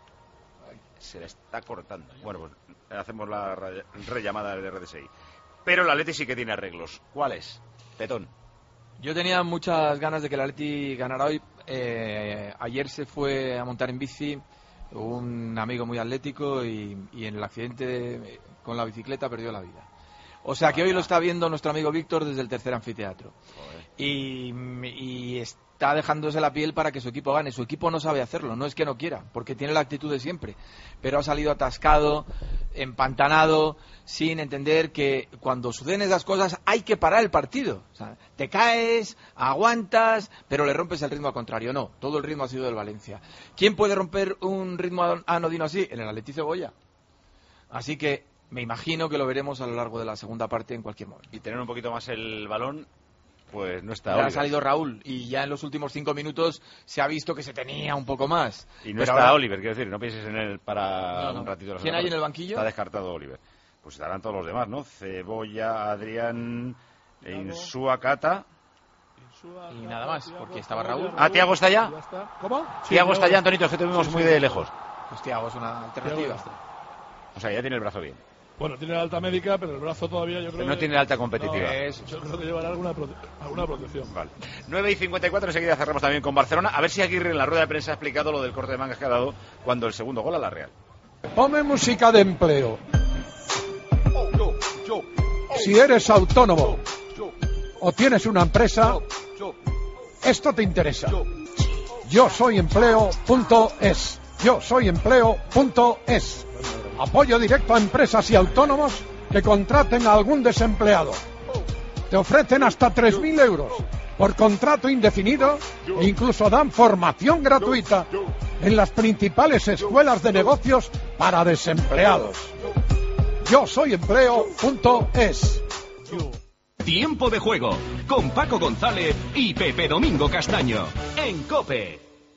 Se le está cortando. Bueno, pues hacemos la rellamada de RDSI. Pero el Atleti sí que tiene arreglos. ¿Cuáles? Petón. Yo tenía muchas ganas de que el Atleti ganara hoy. Ayer se fue a montar en bici un amigo muy atlético y en el accidente con la bicicleta perdió la vida. O sea que hoy lo está viendo nuestro amigo Víctor desde el tercer anfiteatro. Y está dejándose la piel para que su equipo gane. Su equipo no sabe hacerlo, no es que no quiera, porque tiene la actitud de siempre. Pero ha salido atascado, empantanado, sin entender que cuando suceden esas cosas hay que parar el partido. O sea, te caes, aguantas, pero le rompes el ritmo al contrario. No, todo el ritmo ha sido del Valencia. ¿Quién puede romper un ritmo anodino así? En el Atleti Cebolla. Así que Me imagino que lo veremos a lo largo de la segunda parte en cualquier momento. Y tener un poquito más el balón, pues no está. Ya Oliver. ha salido Raúl y ya en los últimos 5 minutos se ha visto que se tenía un poco más. Y no Pero está ahora... Oliver, quiero decir, no pienses en él para un ratito. De la ¿Quién hay en el banquillo? Está descartado Oliver. Pues estarán todos los demás, ¿no? Cebolla, Adrián, Insúa, Cata. Y nada más, porque estaba Raúl. Ah, ¿Tiago está ya? ¿Cómo? Tiago está ya, Antonito, es que te vimos muy de lejos. Pues Tiago es una alternativa. O sea, ya tiene el brazo bien. Bueno, tiene la alta médica, pero el brazo todavía yo creo pero no tiene la alta competitiva. No, yo creo que llevará alguna protección. Vale. 9:54, enseguida cerramos también con Barcelona. A ver si Aguirre en la rueda de prensa ha explicado lo del corte de mangas que ha dado cuando el segundo gol a la Real. Ponme música de empleo. Si eres autónomo o tienes una empresa, esto te interesa. Yo soy empleo.es. Yo soy empleo.es. Apoyo directo a empresas y autónomos que contraten a algún desempleado. Te ofrecen hasta 3.000 euros por contrato indefinido e incluso dan formación gratuita en las principales escuelas de negocios para desempleados. Yo soy empleo.es. Tiempo de juego con Paco González y Pepe Domingo Castaño en COPE.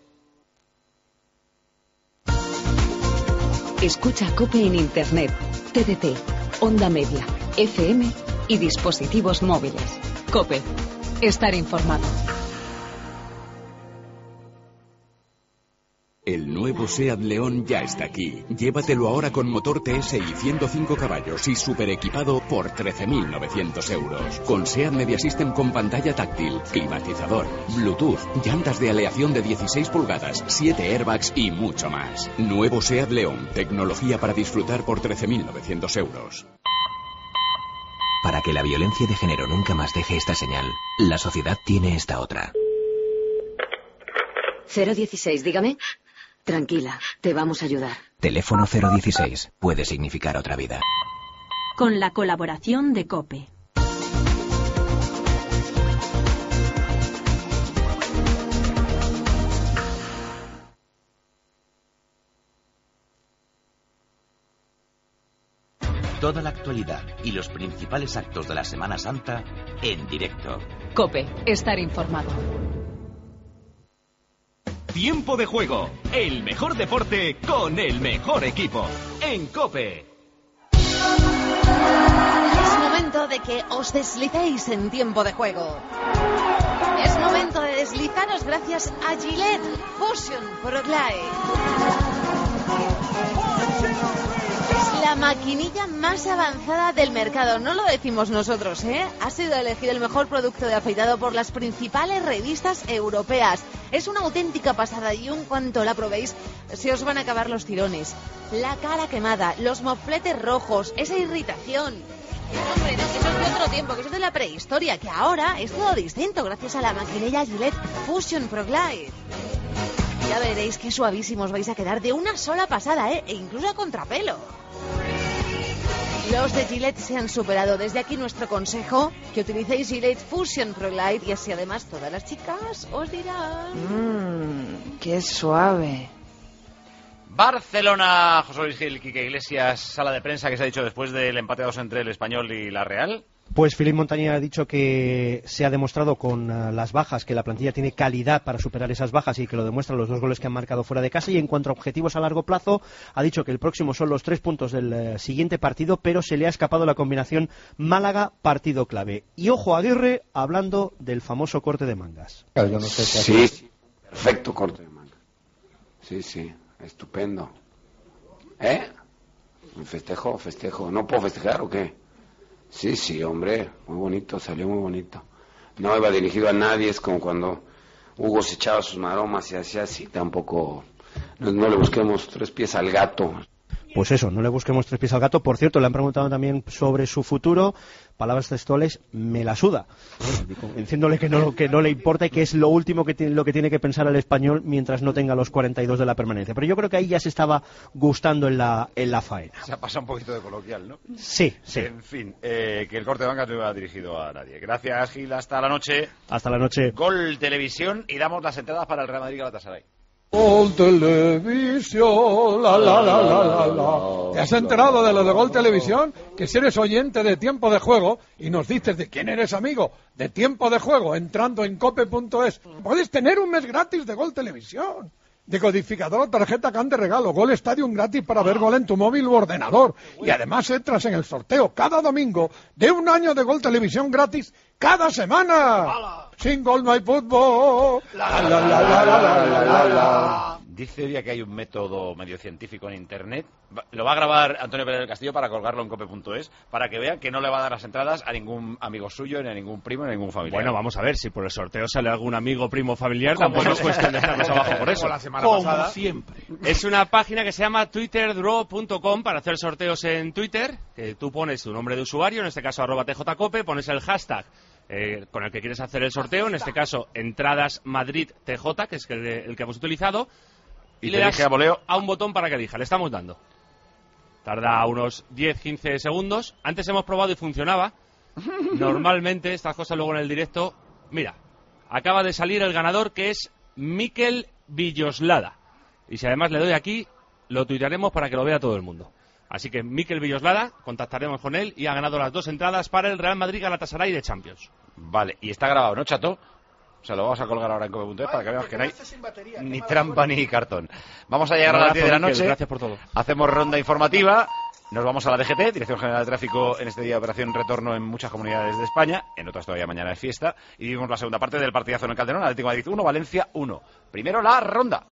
Escucha COPE en Internet, TDT, Onda Media, FM y dispositivos móviles. COPE. Estar informado. El nuevo SEAT León ya está aquí. Llévatelo ahora con motor TS y 105 caballos y super equipado por 13.900 euros. Con SEAT Media System con pantalla táctil, climatizador, Bluetooth, llantas de aleación de 16 pulgadas, 7 airbags y mucho más. Nuevo SEAT León, tecnología para disfrutar por 13.900 euros. Para que la violencia de género nunca más deje esta señal, la sociedad tiene esta otra. 016, dígame. Tranquila, te vamos a ayudar. Teléfono 016 puede significar otra vida. Con la colaboración de COPE. Toda la actualidad y los principales actos de la Semana Santa en directo. COPE, estar informado. Tiempo de juego, el mejor deporte con el mejor equipo en COPE. Es momento de que os deslicéis en tiempo de juego. Es momento de deslizaros gracias a Gillette Fusion Pro Glide. Es la maquinilla más avanzada del mercado, no lo decimos nosotros, ¿eh? Ha sido elegido el mejor producto de afeitado por las principales revistas europeas. Es una auténtica pasada y en cuanto la probéis, se os van a acabar los tirones. La cara quemada, los mofletes rojos, esa irritación. Hombre, no, que eso es de otro tiempo, que eso es de la prehistoria, que ahora es todo distinto gracias a la maquinilla Gillette Fusion Pro Glide. Ya veréis qué suavísimos vais a quedar de una sola pasada, ¿eh? E incluso a contrapelo. Los de Gillette se han superado. Desde aquí nuestro consejo, que utilicéis Gillette Fusion Pro Glide y así además todas las chicas os dirán... ¡Qué suave! Barcelona, José Luis Gil, Quique Iglesias, sala de prensa que se ha dicho después del empate a 2 entre el Español y la Real. Pues Philippe Montañé ha dicho que se ha demostrado con las bajas que la plantilla tiene calidad para superar esas bajas y que lo demuestran los 2 goles que han marcado fuera de casa. Y en cuanto a objetivos a largo plazo, ha dicho que el próximo son los 3 puntos del siguiente partido, pero se le ha escapado la combinación Málaga-partido clave. Y ojo a Aguirre hablando del famoso corte de mangas. Claro, yo no sé sí, perfecto corte de mangas. Sí, estupendo. Festejo. ¿No puedo festejar o qué? Sí, hombre, muy bonito, salió muy bonito. No iba dirigido a nadie, es como cuando Hugo se echaba sus maromas y hacía así, tampoco, no le busquemos 3 pies al gato. Pues eso, no le busquemos 3 pies al gato. Por cierto, le han preguntado también sobre su futuro. Palabras textuales, me la suda. Diciéndole que no le importa y que es lo último lo que tiene que pensar el Español mientras no tenga los 42 de la permanencia. Pero yo creo que ahí ya se estaba gustando en la faena. Se ha pasado un poquito de coloquial, ¿no? Sí. En fin, que el corte de mangas no iba dirigido a nadie. Gracias, Gil. Hasta la noche. Hasta la noche. Gol Televisión y damos las entradas para el Real Madrid Galatasaray. Gol Televisión, la la la la la la. ¿Te has enterado de lo de Gol Televisión? Que si eres oyente de Tiempo de Juego y nos dices de quién eres amigo de Tiempo de Juego entrando en cope.es, puedes tener un mes gratis de Gol Televisión. Decodificador, tarjeta CAN de regalo, Gol Stadium gratis para ver gol en tu móvil u ordenador. Y además entras en el sorteo cada domingo de un año de Gol Televisión gratis cada semana. Sin gol no hay fútbol. La, la, la, la, la, la, la, la. Dice hoy que hay un método medio científico en internet. Lo va a grabar Antonio Pérez del Castillo para colgarlo en cope.es, para que vean que no le va a dar las entradas a ningún amigo suyo, ni a ningún primo, ni a ningún familiar. Bueno, vamos a ver, si por el sorteo sale algún amigo, primo, familiar, tampoco es cuestión de estarnos abajo por eso. Como siempre. Es una página que se llama twitterdraw.com para hacer sorteos en Twitter, que tú pones tu nombre de usuario, en este caso @tjcope, pones el hashtag con el que quieres hacer el sorteo, en este caso entradas Madrid TJ, que es el que hemos utilizado, y le das a un botón para que elija. Le estamos dando. Tarda unos 10-15 segundos. Antes hemos probado y funcionaba. Normalmente estas cosas luego en el directo... Mira, acaba de salir el ganador, que es Mikel Villoslada. Y si además le doy aquí, lo tuitearemos para que lo vea todo el mundo. Así que Mikel Villoslada, contactaremos con él y ha ganado las 2 entradas para el Real Madrid Galatasaray de Champions. Vale, y está grabado, ¿no, Chato? O sea, lo vamos a colgar ahora en cope.es para que veamos que no hay ni trampa ni cartón. Vamos a llegar a las 10 de la noche. Gracias por todo. Hacemos ronda informativa. Nos vamos a la DGT, Dirección General de Tráfico, en este día de operación retorno en muchas comunidades de España. En otras todavía mañana es fiesta. Y vivimos la segunda parte del partidazo en el Calderón. Atlético de Madrid 1, Valencia 1. Primero la ronda.